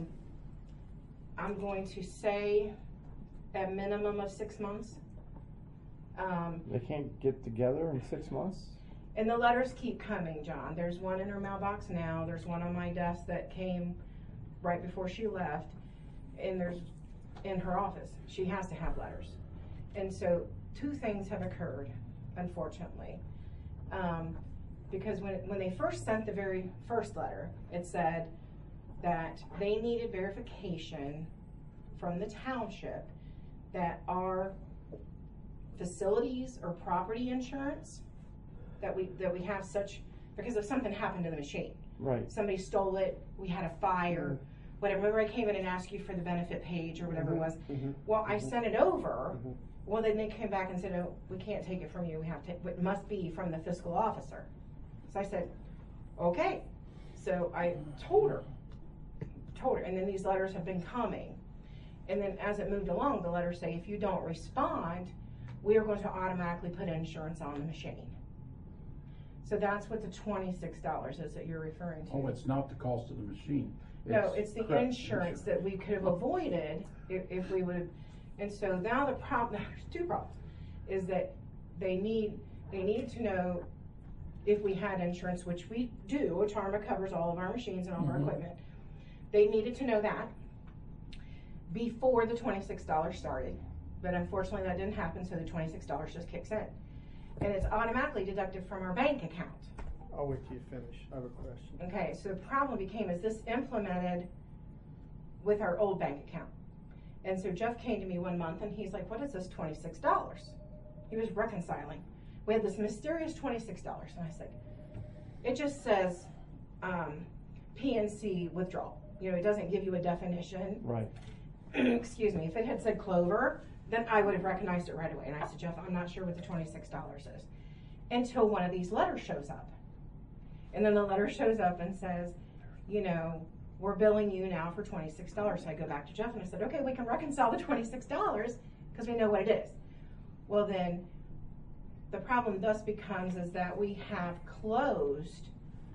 I'm going to say, a minimum of 6 months. They can't get together in 6 months? And the letters keep coming, John. There's one in her mailbox now. There's one on my desk that came right before she left. And there's in her office. She has to have letters. And so 2 things have occurred, unfortunately. Because when they first sent the very first letter, it said that they needed verification from the township that our facilities or property insurance, that we have such, because if something happened to the machine. Right. Somebody stole it, we had a fire, whatever. Remember I came in and asked you for the benefit page or whatever it was? Mhm. Well, I sent it over. Mhm. Well, then they came back and said, oh, we can't take it from you. We have to, it must be from the fiscal officer. So I said, okay. So I told her, and then these letters have been coming. And then as it moved along, the letters say, if you don't respond, we are going to automatically put insurance on the machine. So that's what the $26 is that you're referring to. Oh, it's not the cost of the machine. No, it's the correct, insurance that we could have avoided if we would have. And so now the problem, there's two problems, is that they need to know if we had insurance, which we do. Tarma covers all of our machines and all of our equipment. They needed to know that before the $26 started, but unfortunately that didn't happen, so the $26 just kicks in. And it's automatically deducted from our bank account. I'll wait till you finish. I have a question. Okay, so the problem became, is this implemented with our old bank account? And so Jeff came to me one month and he's like, what is this $26? He was reconciling. We had this mysterious $26. And I said, it just says PNC withdrawal. You know, it doesn't give you a definition. Right. Excuse me. If it had said Clover, then I would have recognized it right away. And I said, Jeff, I'm not sure what the $26 is. Until one of these letters shows up. And then the letter shows up and says, you know, we're billing you now for $26. So I go back to Jeff and I said, okay, we can reconcile the $26 because we know what it is. Well, then the problem thus becomes is that we have closed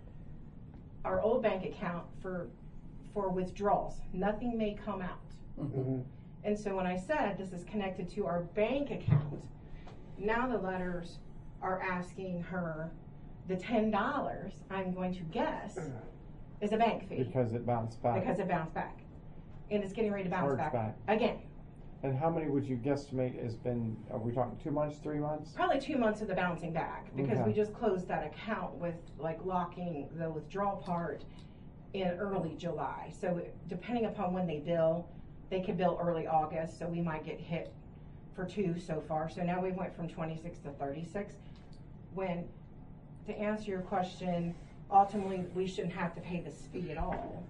our old bank account for withdrawals. Nothing may come out. Mm-hmm. And so when I said this is connected to our bank account, now the letters are asking her the $10, I'm going to guess, is a bank fee. Because it bounced back. Because it bounced back. And it's getting ready to bounce Charged back. again. And how many would you guesstimate has been, are we talking 2 months, 3 months? Probably 2 months of the bouncing back, because Okay. we just closed that account with like locking the withdrawal part in early July. So depending upon when they bill, they could bill early August, so we might get hit for 2 so far. So now we went from 26 to 36. When, to answer your question, ultimately we shouldn't have to pay this fee at all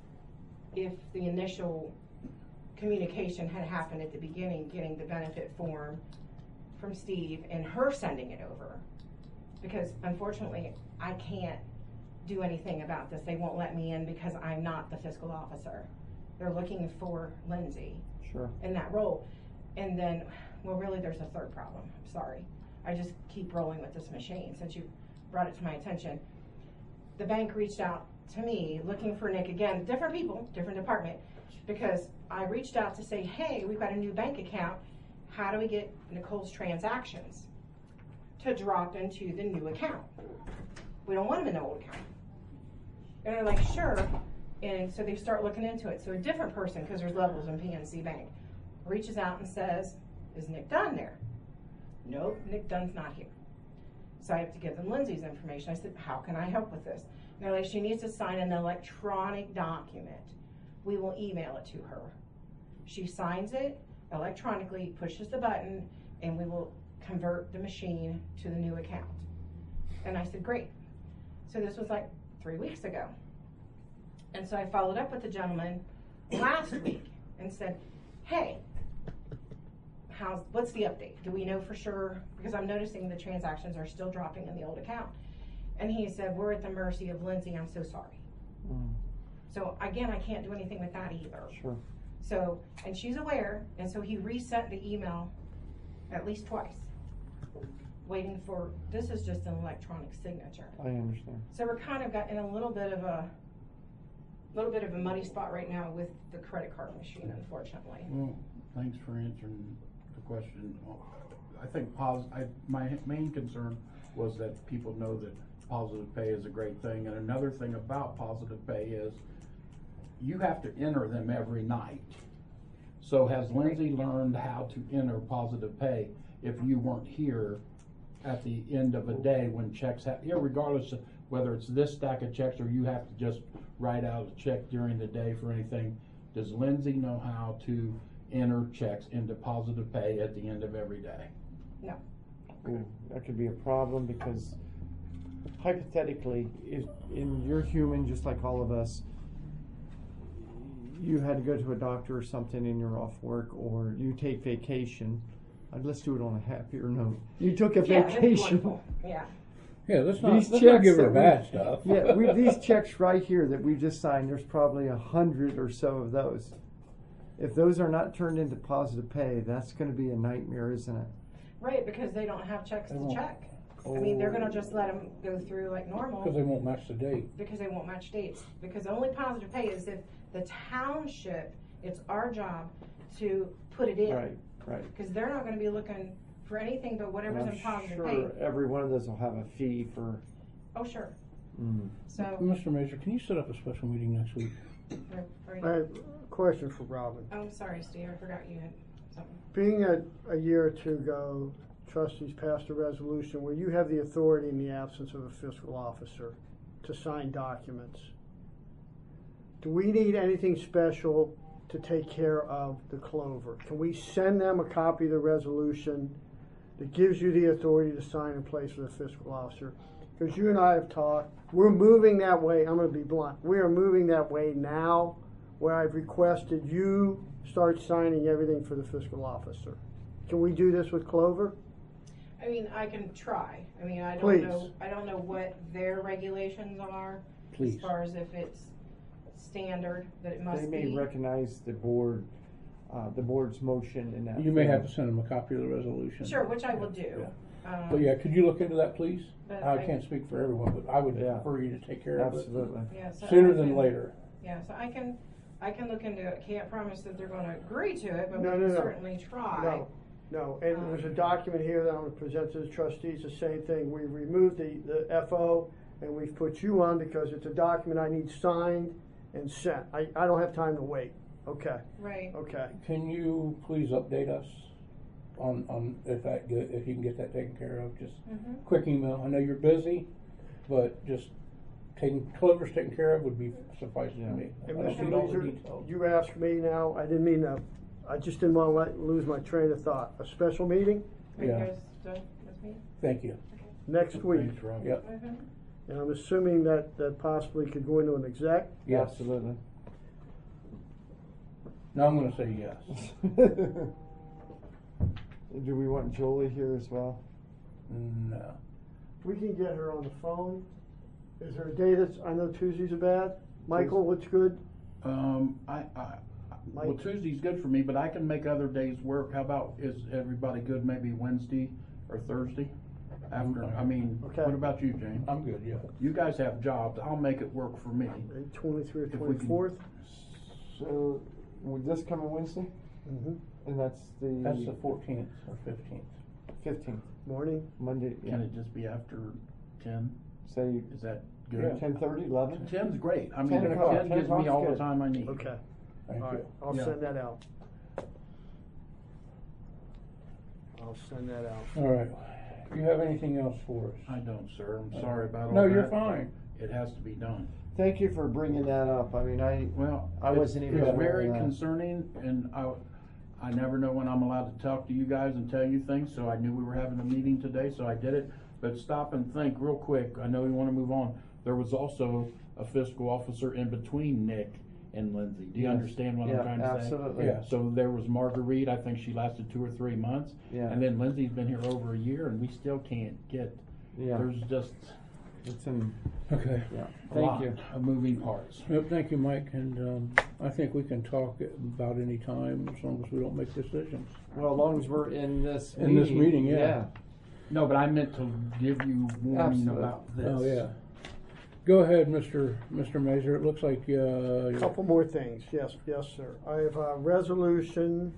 if the initial communication had happened at the beginning, getting the benefit form from Steve and her sending it over. Because unfortunately, I can't do anything about this. They won't let me in because I'm not the fiscal officer. They're looking for Lindsay Sure. in that role. And then, well, really there's a third problem. I'm sorry. I just keep rolling with this machine since you brought it to my attention. The bank reached out to me looking for Nick again, different people, different department, because I reached out to say, hey, we've got a new bank account. How do we get Nicole's transactions to drop into the new account? We don't want them in the old account. And they're like, sure. And so they start looking into it. So a different person, because there's levels in PNC Bank, reaches out and says, is Nick Dunn there? Nope, Nick Dunn's not here. So I have to give them Lindsay's information. I said, how can I help with this? And they're like, she needs to sign an electronic document. We will email it to her. She signs it electronically, pushes the button, and we will convert the machine to the new account. And I said, great. So this was like 3 weeks ago. And so I followed up with the gentleman last week and said, hey, what's the update? Do we know for sure? Because I'm noticing the transactions are still dropping in the old account. And he said, we're at the mercy of Lindsay. I'm so sorry. Mm. So again, I can't do anything with that either. Sure. So, and she's aware, and so he resent the email at least twice, waiting for, this is just an electronic signature. I understand. So we're kind of got in a little bit of a muddy spot right now with the credit card machine, unfortunately. Well, thanks for answering the question. I think my main concern was that people know that positive pay is a great thing. And another thing about positive pay is you have to enter them every night. So has Lindsay learned how to enter positive pay if you weren't here at the end of a day when checks have, regardless of whether it's this stack of checks or you have to just write out a check during the day for anything? Does Lindsay know how to enter checks into positive pay at the end of every day? No. Ooh, that could be a problem because hypothetically, if you're human just like all of us, you had to go to a doctor or something and you're off work, or you take vacation, let's do it on a happier note. You took a Yeah, that's vacation. wonderful. Yeah. Yeah, let's not These let's not checks give her that bad we- stuff. Yeah, these checks right here that we just signed, there's probably 100 or so of those. If those are not turned into positive pay, that's gonna be a nightmare, isn't it? Right, because they don't have checks They to won't. check. I mean, they're gonna just let them go through like normal. Because they won't match the date. Because they won't match dates. Because the only positive pay is if the township, it's our job to put it in. Right. Because they're not gonna be looking for anything but whatever's And in positive I'm pay. sure every one of those will have a fee for. Oh, sure. Mm. So, Mr. Major, can you set up a special meeting next week? are you- I have a question for Robin. oh, I'm sorry, Steve, I forgot you had something. Being a year or two ago, trustees passed a resolution where you have the authority in the absence of a fiscal officer to sign documents. Do we need anything special to take care of the Clover? Can we send them a copy of the resolution that gives you the authority to sign in place of the fiscal officer? Because you and I have talked, we're moving that way, I'm gonna be blunt, we are moving that way now, where I've requested you start signing everything for the fiscal officer. Can we do this with Clover? I mean, I can try. I mean, I Please. don't know what their regulations are. Please. As far as if it's standard, that it must They be. may recognize the board's motion in that. You may have form. to send them a copy of the resolution. Sure, which I will do. But yeah, could you look into that, please? But I I- can't speak for everyone, but I would Yeah. prefer you to take care of it. Absolutely. Yeah, so Sooner I than can- later. Yeah, so I can look into it. Can't promise that they're gonna agree to it, but No, we no, can no. certainly try. No, and there's a document here that I'm gonna present to the trustees, the same thing, we removed the FO, and we've put you on because it's a document I need signed and sent. I don't have time to wait, okay, Right. okay. Can you please update us on if you can get that taken care of? Just Mhm. quick email. I know you're busy, but just Clover's taken care of would be suffice to me. I And don't Mr. need all the Leeser, details. you asked me now, I didn't mean to, I just didn't wanna lose my train of thought. A special meeting Are you Yeah. guys done with me? Thank you. next week, Thanks, Rob. Yep. Mhm. and I'm assuming that possibly could go into an exec? Yes. Absolutely. No, I'm gonna say yes. Do we want Julie here as well? No. We can get her on the phone. Is there a day that's, I know Tuesdays are bad. Michael, what's good? Well, Mike? Tuesday's good for me, but I can make other days work. How about, is everybody good maybe Wednesday or Thursday? After, I mean, Okay. what about you, James? I'm good, yeah. You guys have jobs, I'll make it work for me. 23 or If we can- 24th? So, would this come on Wednesday? Mm-hmm. And that's That's the the 14th or 15th. 15th, Morning? Monday, yeah. Can it just be after 10? Say Is that good? 10:30, 11? 10's great. I mean, 10 o'clock. 10 gives 10 me all the o'clock's good. time I need. Okay. Thank All you. right, I'll Yeah. send that out. I'll send that out. All right. Do you have anything else for us? I don't, sir. I'm sorry about all No, that. you're fine. It has to be done. Thank you for bringing that up. I mean, I wasn't even It's aware very of that. concerning, and I never know when I'm allowed to talk to you guys and tell you things, so I knew we were having a meeting today, so I did it. But stop and think real quick. I know we want to move on. There was also a fiscal officer in between Nick and Lindsay. Do you Yes. understand what I'm trying to say? Absolutely. Yeah. So there was Marguerite, I think she lasted 2 or 3 months. Yeah. And then Lindsay's been here over a year, and we still can't get, Yeah. there's just It's in, Okay. yeah. a Thank lot you. of moving parts. Yep, thank you, Mike, and I think we can talk about any time as long as we don't make decisions. Well, as long as we're in this In this meeting, yeah. No, but I meant to give you warning Absolutely. about this. Oh, yeah. Go ahead, Mr. Mazur. It looks like, A couple more things, yes, sir. I have a resolution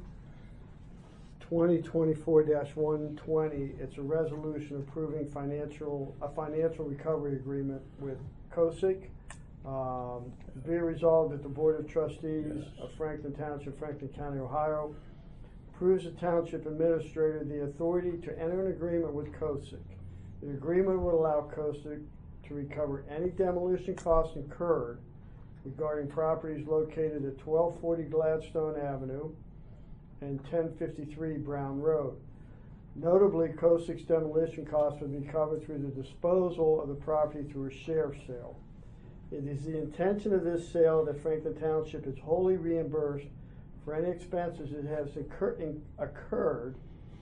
2024-120. It's a resolution approving a financial recovery agreement with COSIC. Be it resolved that the Board of Trustees of Franklin Township, Franklin County, Ohio, approves the Township Administrator the authority to enter an agreement with COSIC. The agreement would allow COSIC to recover any demolition costs incurred regarding properties located at 1240 Gladstone Avenue and 1053 Brown Road. Notably, COSIC's demolition costs would be covered through the disposal of the property through a sheriff's sale. It is the intention of this sale that Franklin Township is wholly reimbursed for any expenses that has occurred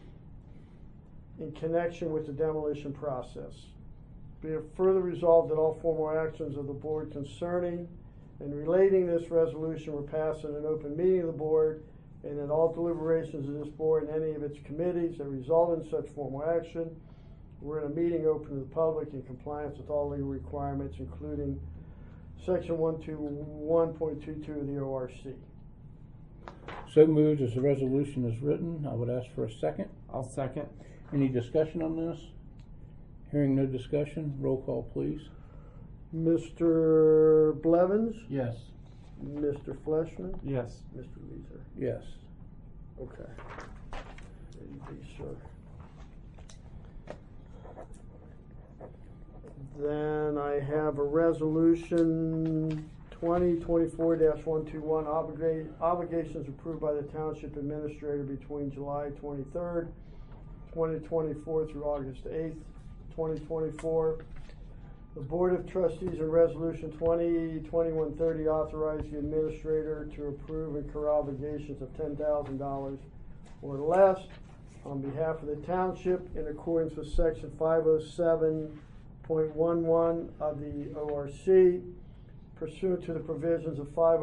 in connection with the demolition process. Be it further resolved that all formal actions of the board concerning and relating this resolution were passed in an open meeting of the board, and that all deliberations of this board and any of its committees that result in such formal action were in a meeting open to the public in compliance with all legal requirements, including Section 121.22 of the ORC. So moved as the resolution is written. I would ask for a second. I'll second. Any discussion on this? Hearing no discussion, roll call please. Mr. Blevins? Yes. Mr. Fleshman? Yes. Mr. Leeser? Yes. Okay. Be sure. Then I have a resolution 2024-121, obligations approved by the Township Administrator between July 23rd, 2024 through August 8th, 2024. The Board of Trustees in Resolution 2021-30 authorized the Administrator to approve and incur obligations of $10,000 or less on behalf of the Township in accordance with Section 507.11 of the ORC, pursuant to the provisions of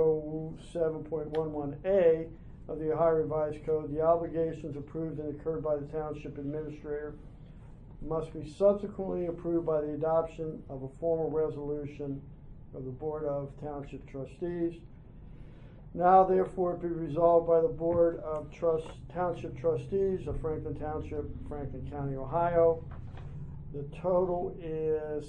507.11A of the Ohio Revised Code. The obligations approved and incurred by the Township Administrator must be subsequently approved by the adoption of a formal resolution of the Board of Township Trustees. Now therefore be resolved by the Board of Township Trustees of Franklin Township, Franklin County, Ohio. The total is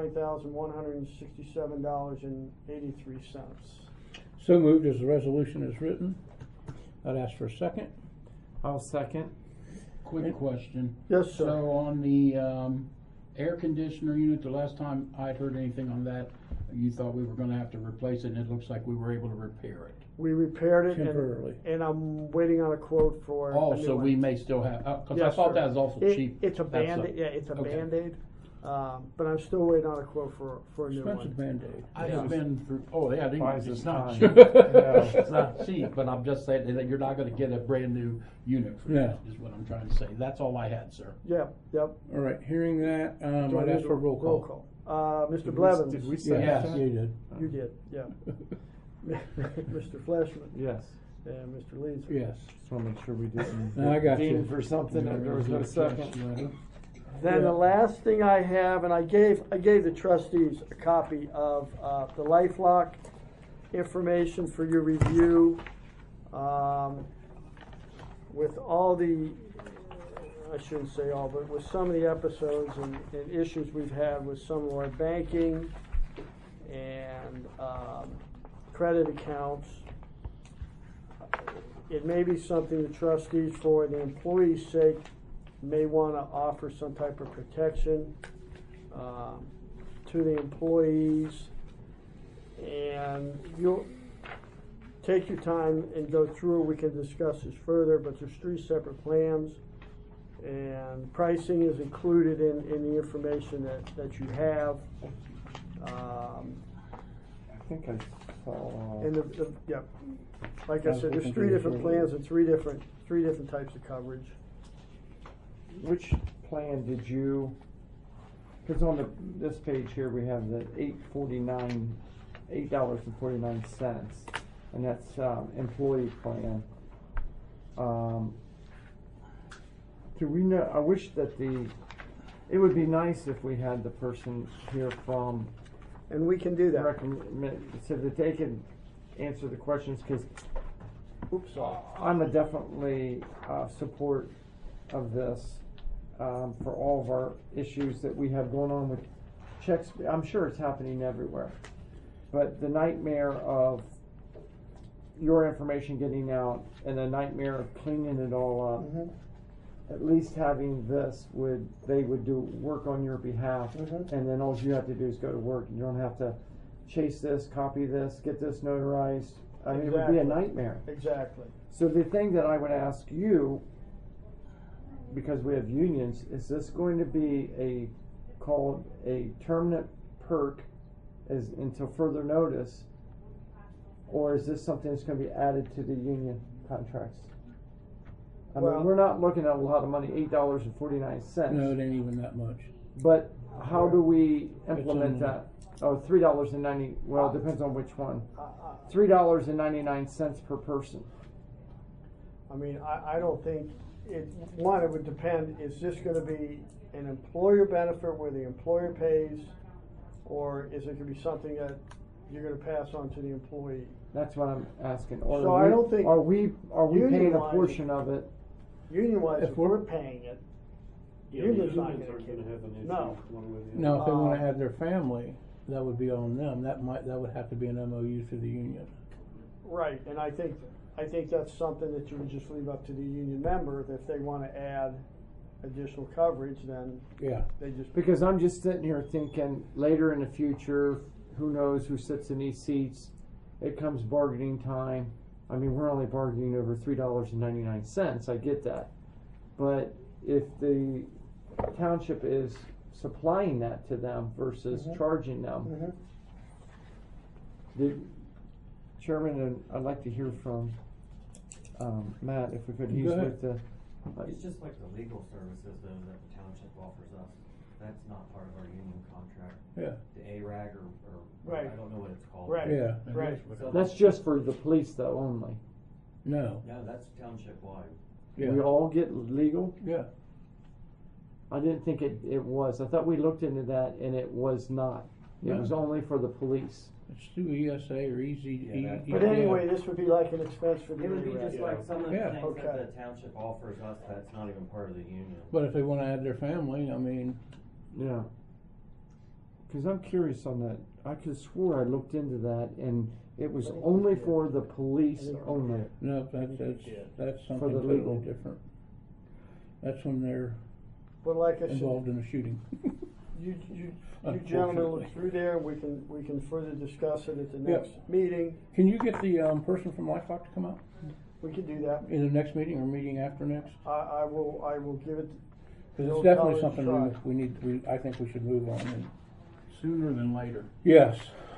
$39,167.83. So moved as the resolution is written. I'd ask for a second. I'll second. Quick question. Yes, sir. So on the air conditioner unit, the last time I'd heard anything on that, you thought we were gonna have to replace it, and it looks like we were able to repair it. We repaired it Temporarily. and I'm waiting on a quote for Oh, a new so one. we may still have, cause Yes, I thought sir. that was also cheap. It's a That's Band-Aid, yeah, it's a okay. Band-Aid, but I'm still waiting on a quote for a new one. Expensive Band-Aid. I Yeah. have been through, oh yeah, Buys it's us not time. cheap. Yeah. It's not cheap, but I'm just saying that you're not gonna get a brand new unit for Yeah. that, is what I'm trying to say. That's all I had, sir. Yep. All right, hearing that, Do I I'd need ask for a roll call. Mr. Blevins? Did we say Yes. that? You did. You did, yeah. Mr. Fleshman? Yes. And Mr. Leeser? Yes. Just want to make sure we didn't. No, I got you. Dean for something and there was no second. Then the last thing I have, and I gave the trustees a copy of the LifeLock information for your review. With all the, I shouldn't say all, but with some of the episodes and issues we've had with some of our banking and credit accounts, it may be something the trustees, for the employees' sake, may want to offer some type of protection to the employees, and you'll take your time and go through. We can discuss this further, but there's 3 separate plans, and pricing is included in the information that you have. I think I saw. And yeah, like I said, there's 3 different plans and three different types of coverage. Which plan did you? Because on this page here we have the $8.49, and that's employee plan. Do we know? I wish that it would be nice if we had the person here from. And we can do that. So that they can answer the questions, because Oops, sorry. I'm a definitely support of this for all of our issues that we have going on with checks. I'm sure it's happening everywhere, but the nightmare of your information getting out and the nightmare of cleaning it all up. Mm-hmm. At least having this they would do work on your behalf, Mm-hmm. and then all you have to do is go to work. You don't have to chase this, copy this, get this notarized. I mean, it would be a nightmare. Exactly. So the thing that I would ask you, because we have unions, is this going to be called a permanent perk as until further notice? Or is this something that's gonna be added to the union contracts? I Well- mean, we're not looking at a lot of money, $8.49. No, it ain't even that much. But how do we implement only- that? Oh, $3.90, well, it depends on which one. $3.99 per person. I mean, I don't think, it would depend, is this gonna be an employer benefit where the employer pays? Or is it gonna be something that you're gonna pass on to the employee? That's what I'm asking. Or So are I we- don't think Are we paying a union-wise- portion of it? Union-wise, If if we're- we're paying it, Yeah, the union's not unions gonna aren't kick gonna it. have an issue No. one way or the other. Now, if they wanna add their family, that would be on them. That would have to be an MOU through the union. Right, and I think that's something that you would just leave up to the union member, if they wanna add additional coverage, then Yeah. they just. Because I'm just sitting here thinking, later in the future, who knows who sits in these seats? It comes bargaining time. I mean, we're only bargaining over $3.99. I get that. But if the township is supplying that to them versus charging them, the chairman, and I'd like to hear from Matt, if we could. He's Go ahead. with the. It's just like the legal services though that the township offers us. That's not part of our union contract. Yeah. The ARAG or Right. I don't know what it's called. Right. Yeah. Right. So That's just for the police though, only. No. No, that's township wide. Yeah. We all get legal? Yeah. I didn't think it was. I thought we looked into that and it was not. It No. was only for the police. It's through ESA or Easy. But anyway, this would be like an expense for the. It would be just ARAG. like some of the Yeah. things Okay. that the township offers us that's not even part of the union. But if they wanna add their family, I mean, Yeah. Because I'm curious on that. I could swore I looked into that and it was only for the police only. no, that's something the totally legal. different. That's when they're But like I said, involved in a shooting. you gentlemen look Unfortunately. through there, we can further discuss it at the Yep. next meeting. Can you get the person from LifeLock to come out We can do that. in the next meeting or meeting after next? I will give it. Because Bill it's definitely Collins something tried. I think we should move on. And Sooner than later. yes.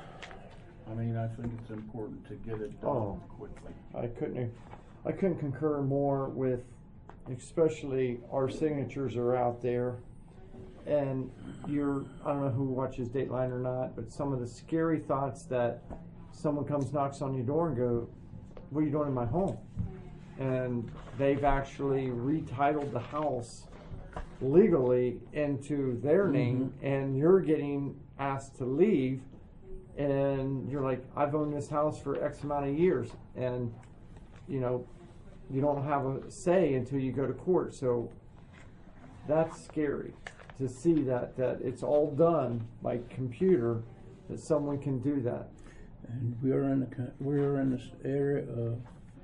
I mean, I think it's important to get it Oh. done quickly. I couldn't concur more with, especially our signatures are out there. And I don't know who watches Dateline or not, but some of the scary thoughts that someone comes, knocks on your door and go, what are you doing in my home? And they've actually retitled the house legally into their name, and you're getting asked to leave, and you're like, I've owned this house for X amount of years, and you don't have a say until you go to court. So that's scary to see that it's all done by computer, that someone can do that. And we are in this area of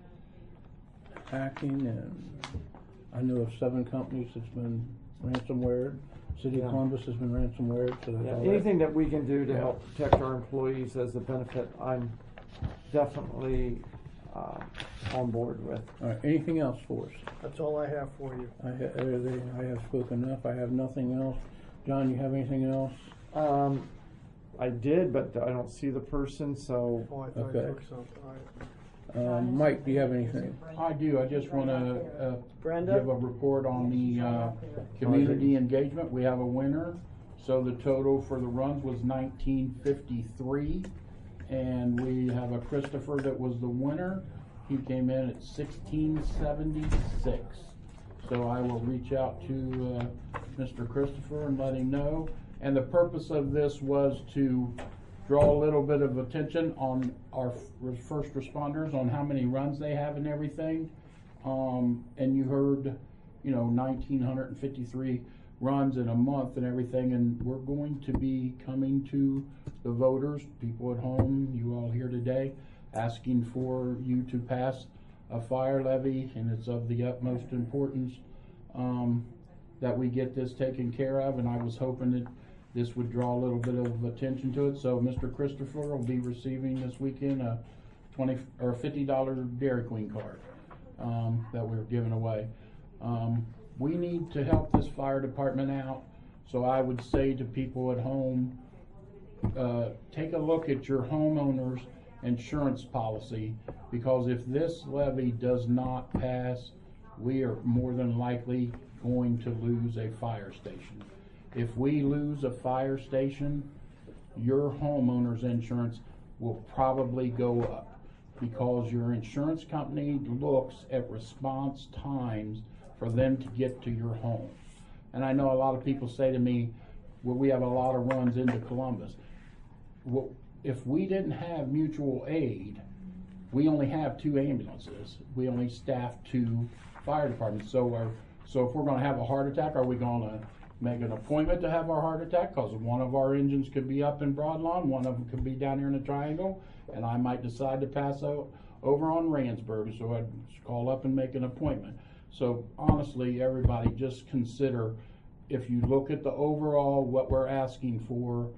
hacking, and I know of 7 companies that's been ransomware. City Yeah. of Columbus has been ransomware. So Yeah, all anything that we can do to Yeah. help protect our employees as a benefit, I'm definitely on board with. All right. Anything else for us? That's all I have for you. I have spoken enough. I have nothing else. John, you have anything else? I did, but I don't see the person, so. Oh, I thought I Okay. took something. All right. Mike, do you have anything? I do. I just want to Brenda? give a report on the community engagement. We have a winner. So the total for the runs was 1953. And we have a Christopher that was the winner. He came in at 1676. So I will reach out to Mr. Christopher and let him know. And the purpose of this was to draw a little bit of attention on our first responders, on how many runs they have and everything. And you heard, 1,953 runs in a month and everything. And we're going to be coming to the voters, people at home, you all here today, asking for you to pass a fire levy, and it's of the utmost importance that we get this taken care of. And I was hoping that this would draw a little bit of attention to it. So Mr. Christopher will be receiving this weekend a $20 or $50 Dairy Queen card that we're giving away. We need to help this fire department out. So I would say to people at home, take a look at your homeowner's insurance policy, because if this levy does not pass, we are more than likely going to lose a fire station. If we lose a fire station, your homeowner's insurance will probably go up, because your insurance company looks at response times for them to get to your home. And I know a lot of people say to me, well, we have a lot of runs into Columbus. Well, if we didn't have mutual aid, we only have 2 ambulances. We only staff 2 fire departments. So if we're gonna have a heart attack, are we gonna make an appointment to have our heart attack? Cause one of our engines could be up in Broadlawn, one of them could be down here in the Triangle, and I might decide to pass out over on Randsburg, so I'd call up and make an appointment. So honestly, everybody, just consider, if you look at the overall, what we're asking for,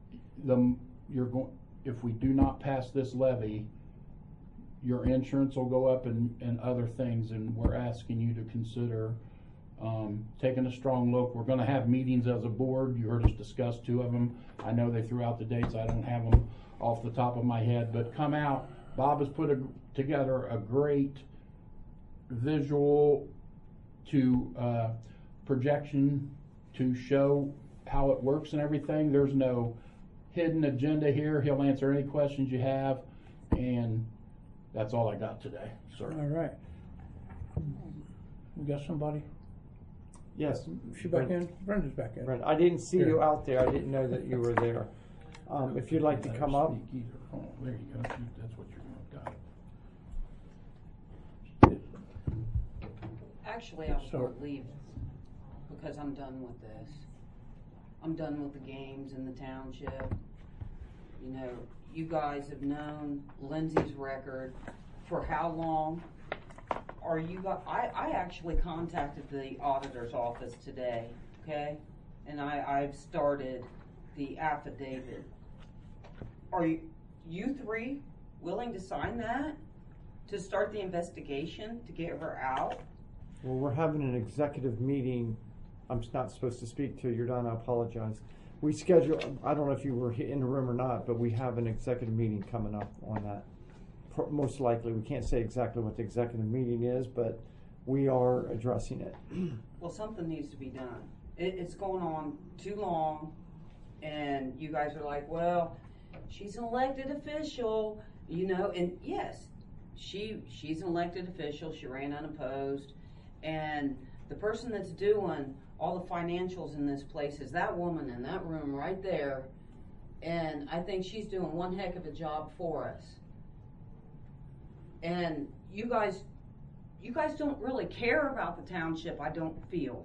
if we do not pass this levy, your insurance will go up and other things, and we're asking you to consider taking a strong look. We're gonna have meetings as a board. You heard us discuss 2 of them. I know they threw out the dates. I don't have them off the top of my head, but come out. Bob has put together a great visual projection to show how it works and everything. There's no hidden agenda here. He'll answer any questions you have, and that's all I got today, sir. All right. We got somebody? Yes. She back in? Brenda's back in. Brenda, I didn't see you out there. I didn't know that you were there. If you'd like to come up. Oh, there you go. That's what you're got. Actually, I was gonna leave because I'm done with this. I'm done with the games in the township. You know, you guys have known Lindsay's record for how long? Are you guys, I actually contacted the auditor's office today, okay? And I've started the affidavit. Are you 3 willing to sign that? To start the investigation, to get her out? Well, we're having an executive meeting. I'm not supposed to speak till you're done. I apologize. We scheduled, I don't know if you were in the room or not, but we have an executive meeting coming up on that. Most likely, we can't say exactly what the executive meeting is, but we are addressing it. Well, something needs to be done. It's going on too long, and you guys are like, well, she's an elected official, you know, and yes, she's an elected official. She ran unopposed, and the person that's doing all the financials in this place is that woman in that room right there, and I think she's doing one heck of a job for us. And you guys don't really care about the township, I don't feel.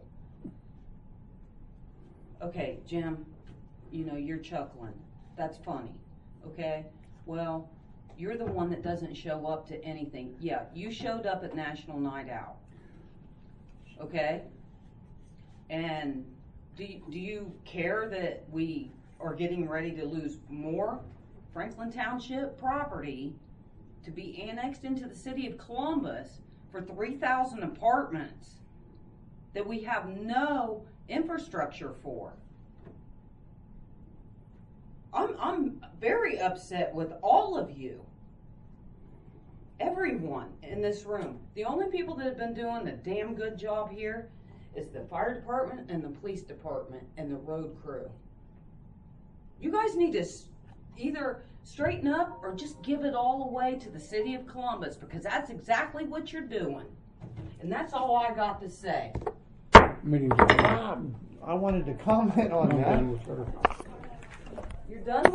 Okay, Jim, you know, you're chuckling. That's funny, okay? Well, you're the one that doesn't show up to anything. Yeah, you showed up at National Night Out, okay? And do you care that we are getting ready to lose more Franklin Township property to be annexed into the city of Columbus for 3,000 apartments that we have no infrastructure for? I'm very upset with all of you. Everyone in this room. The only people that have been doing a damn good job here is the fire department and the police department and the road crew. You guys need to either straighten up or just give it all away to the city of Columbus, because that's exactly what you're doing. And that's all I got to say. I wanted to comment on that. You're done with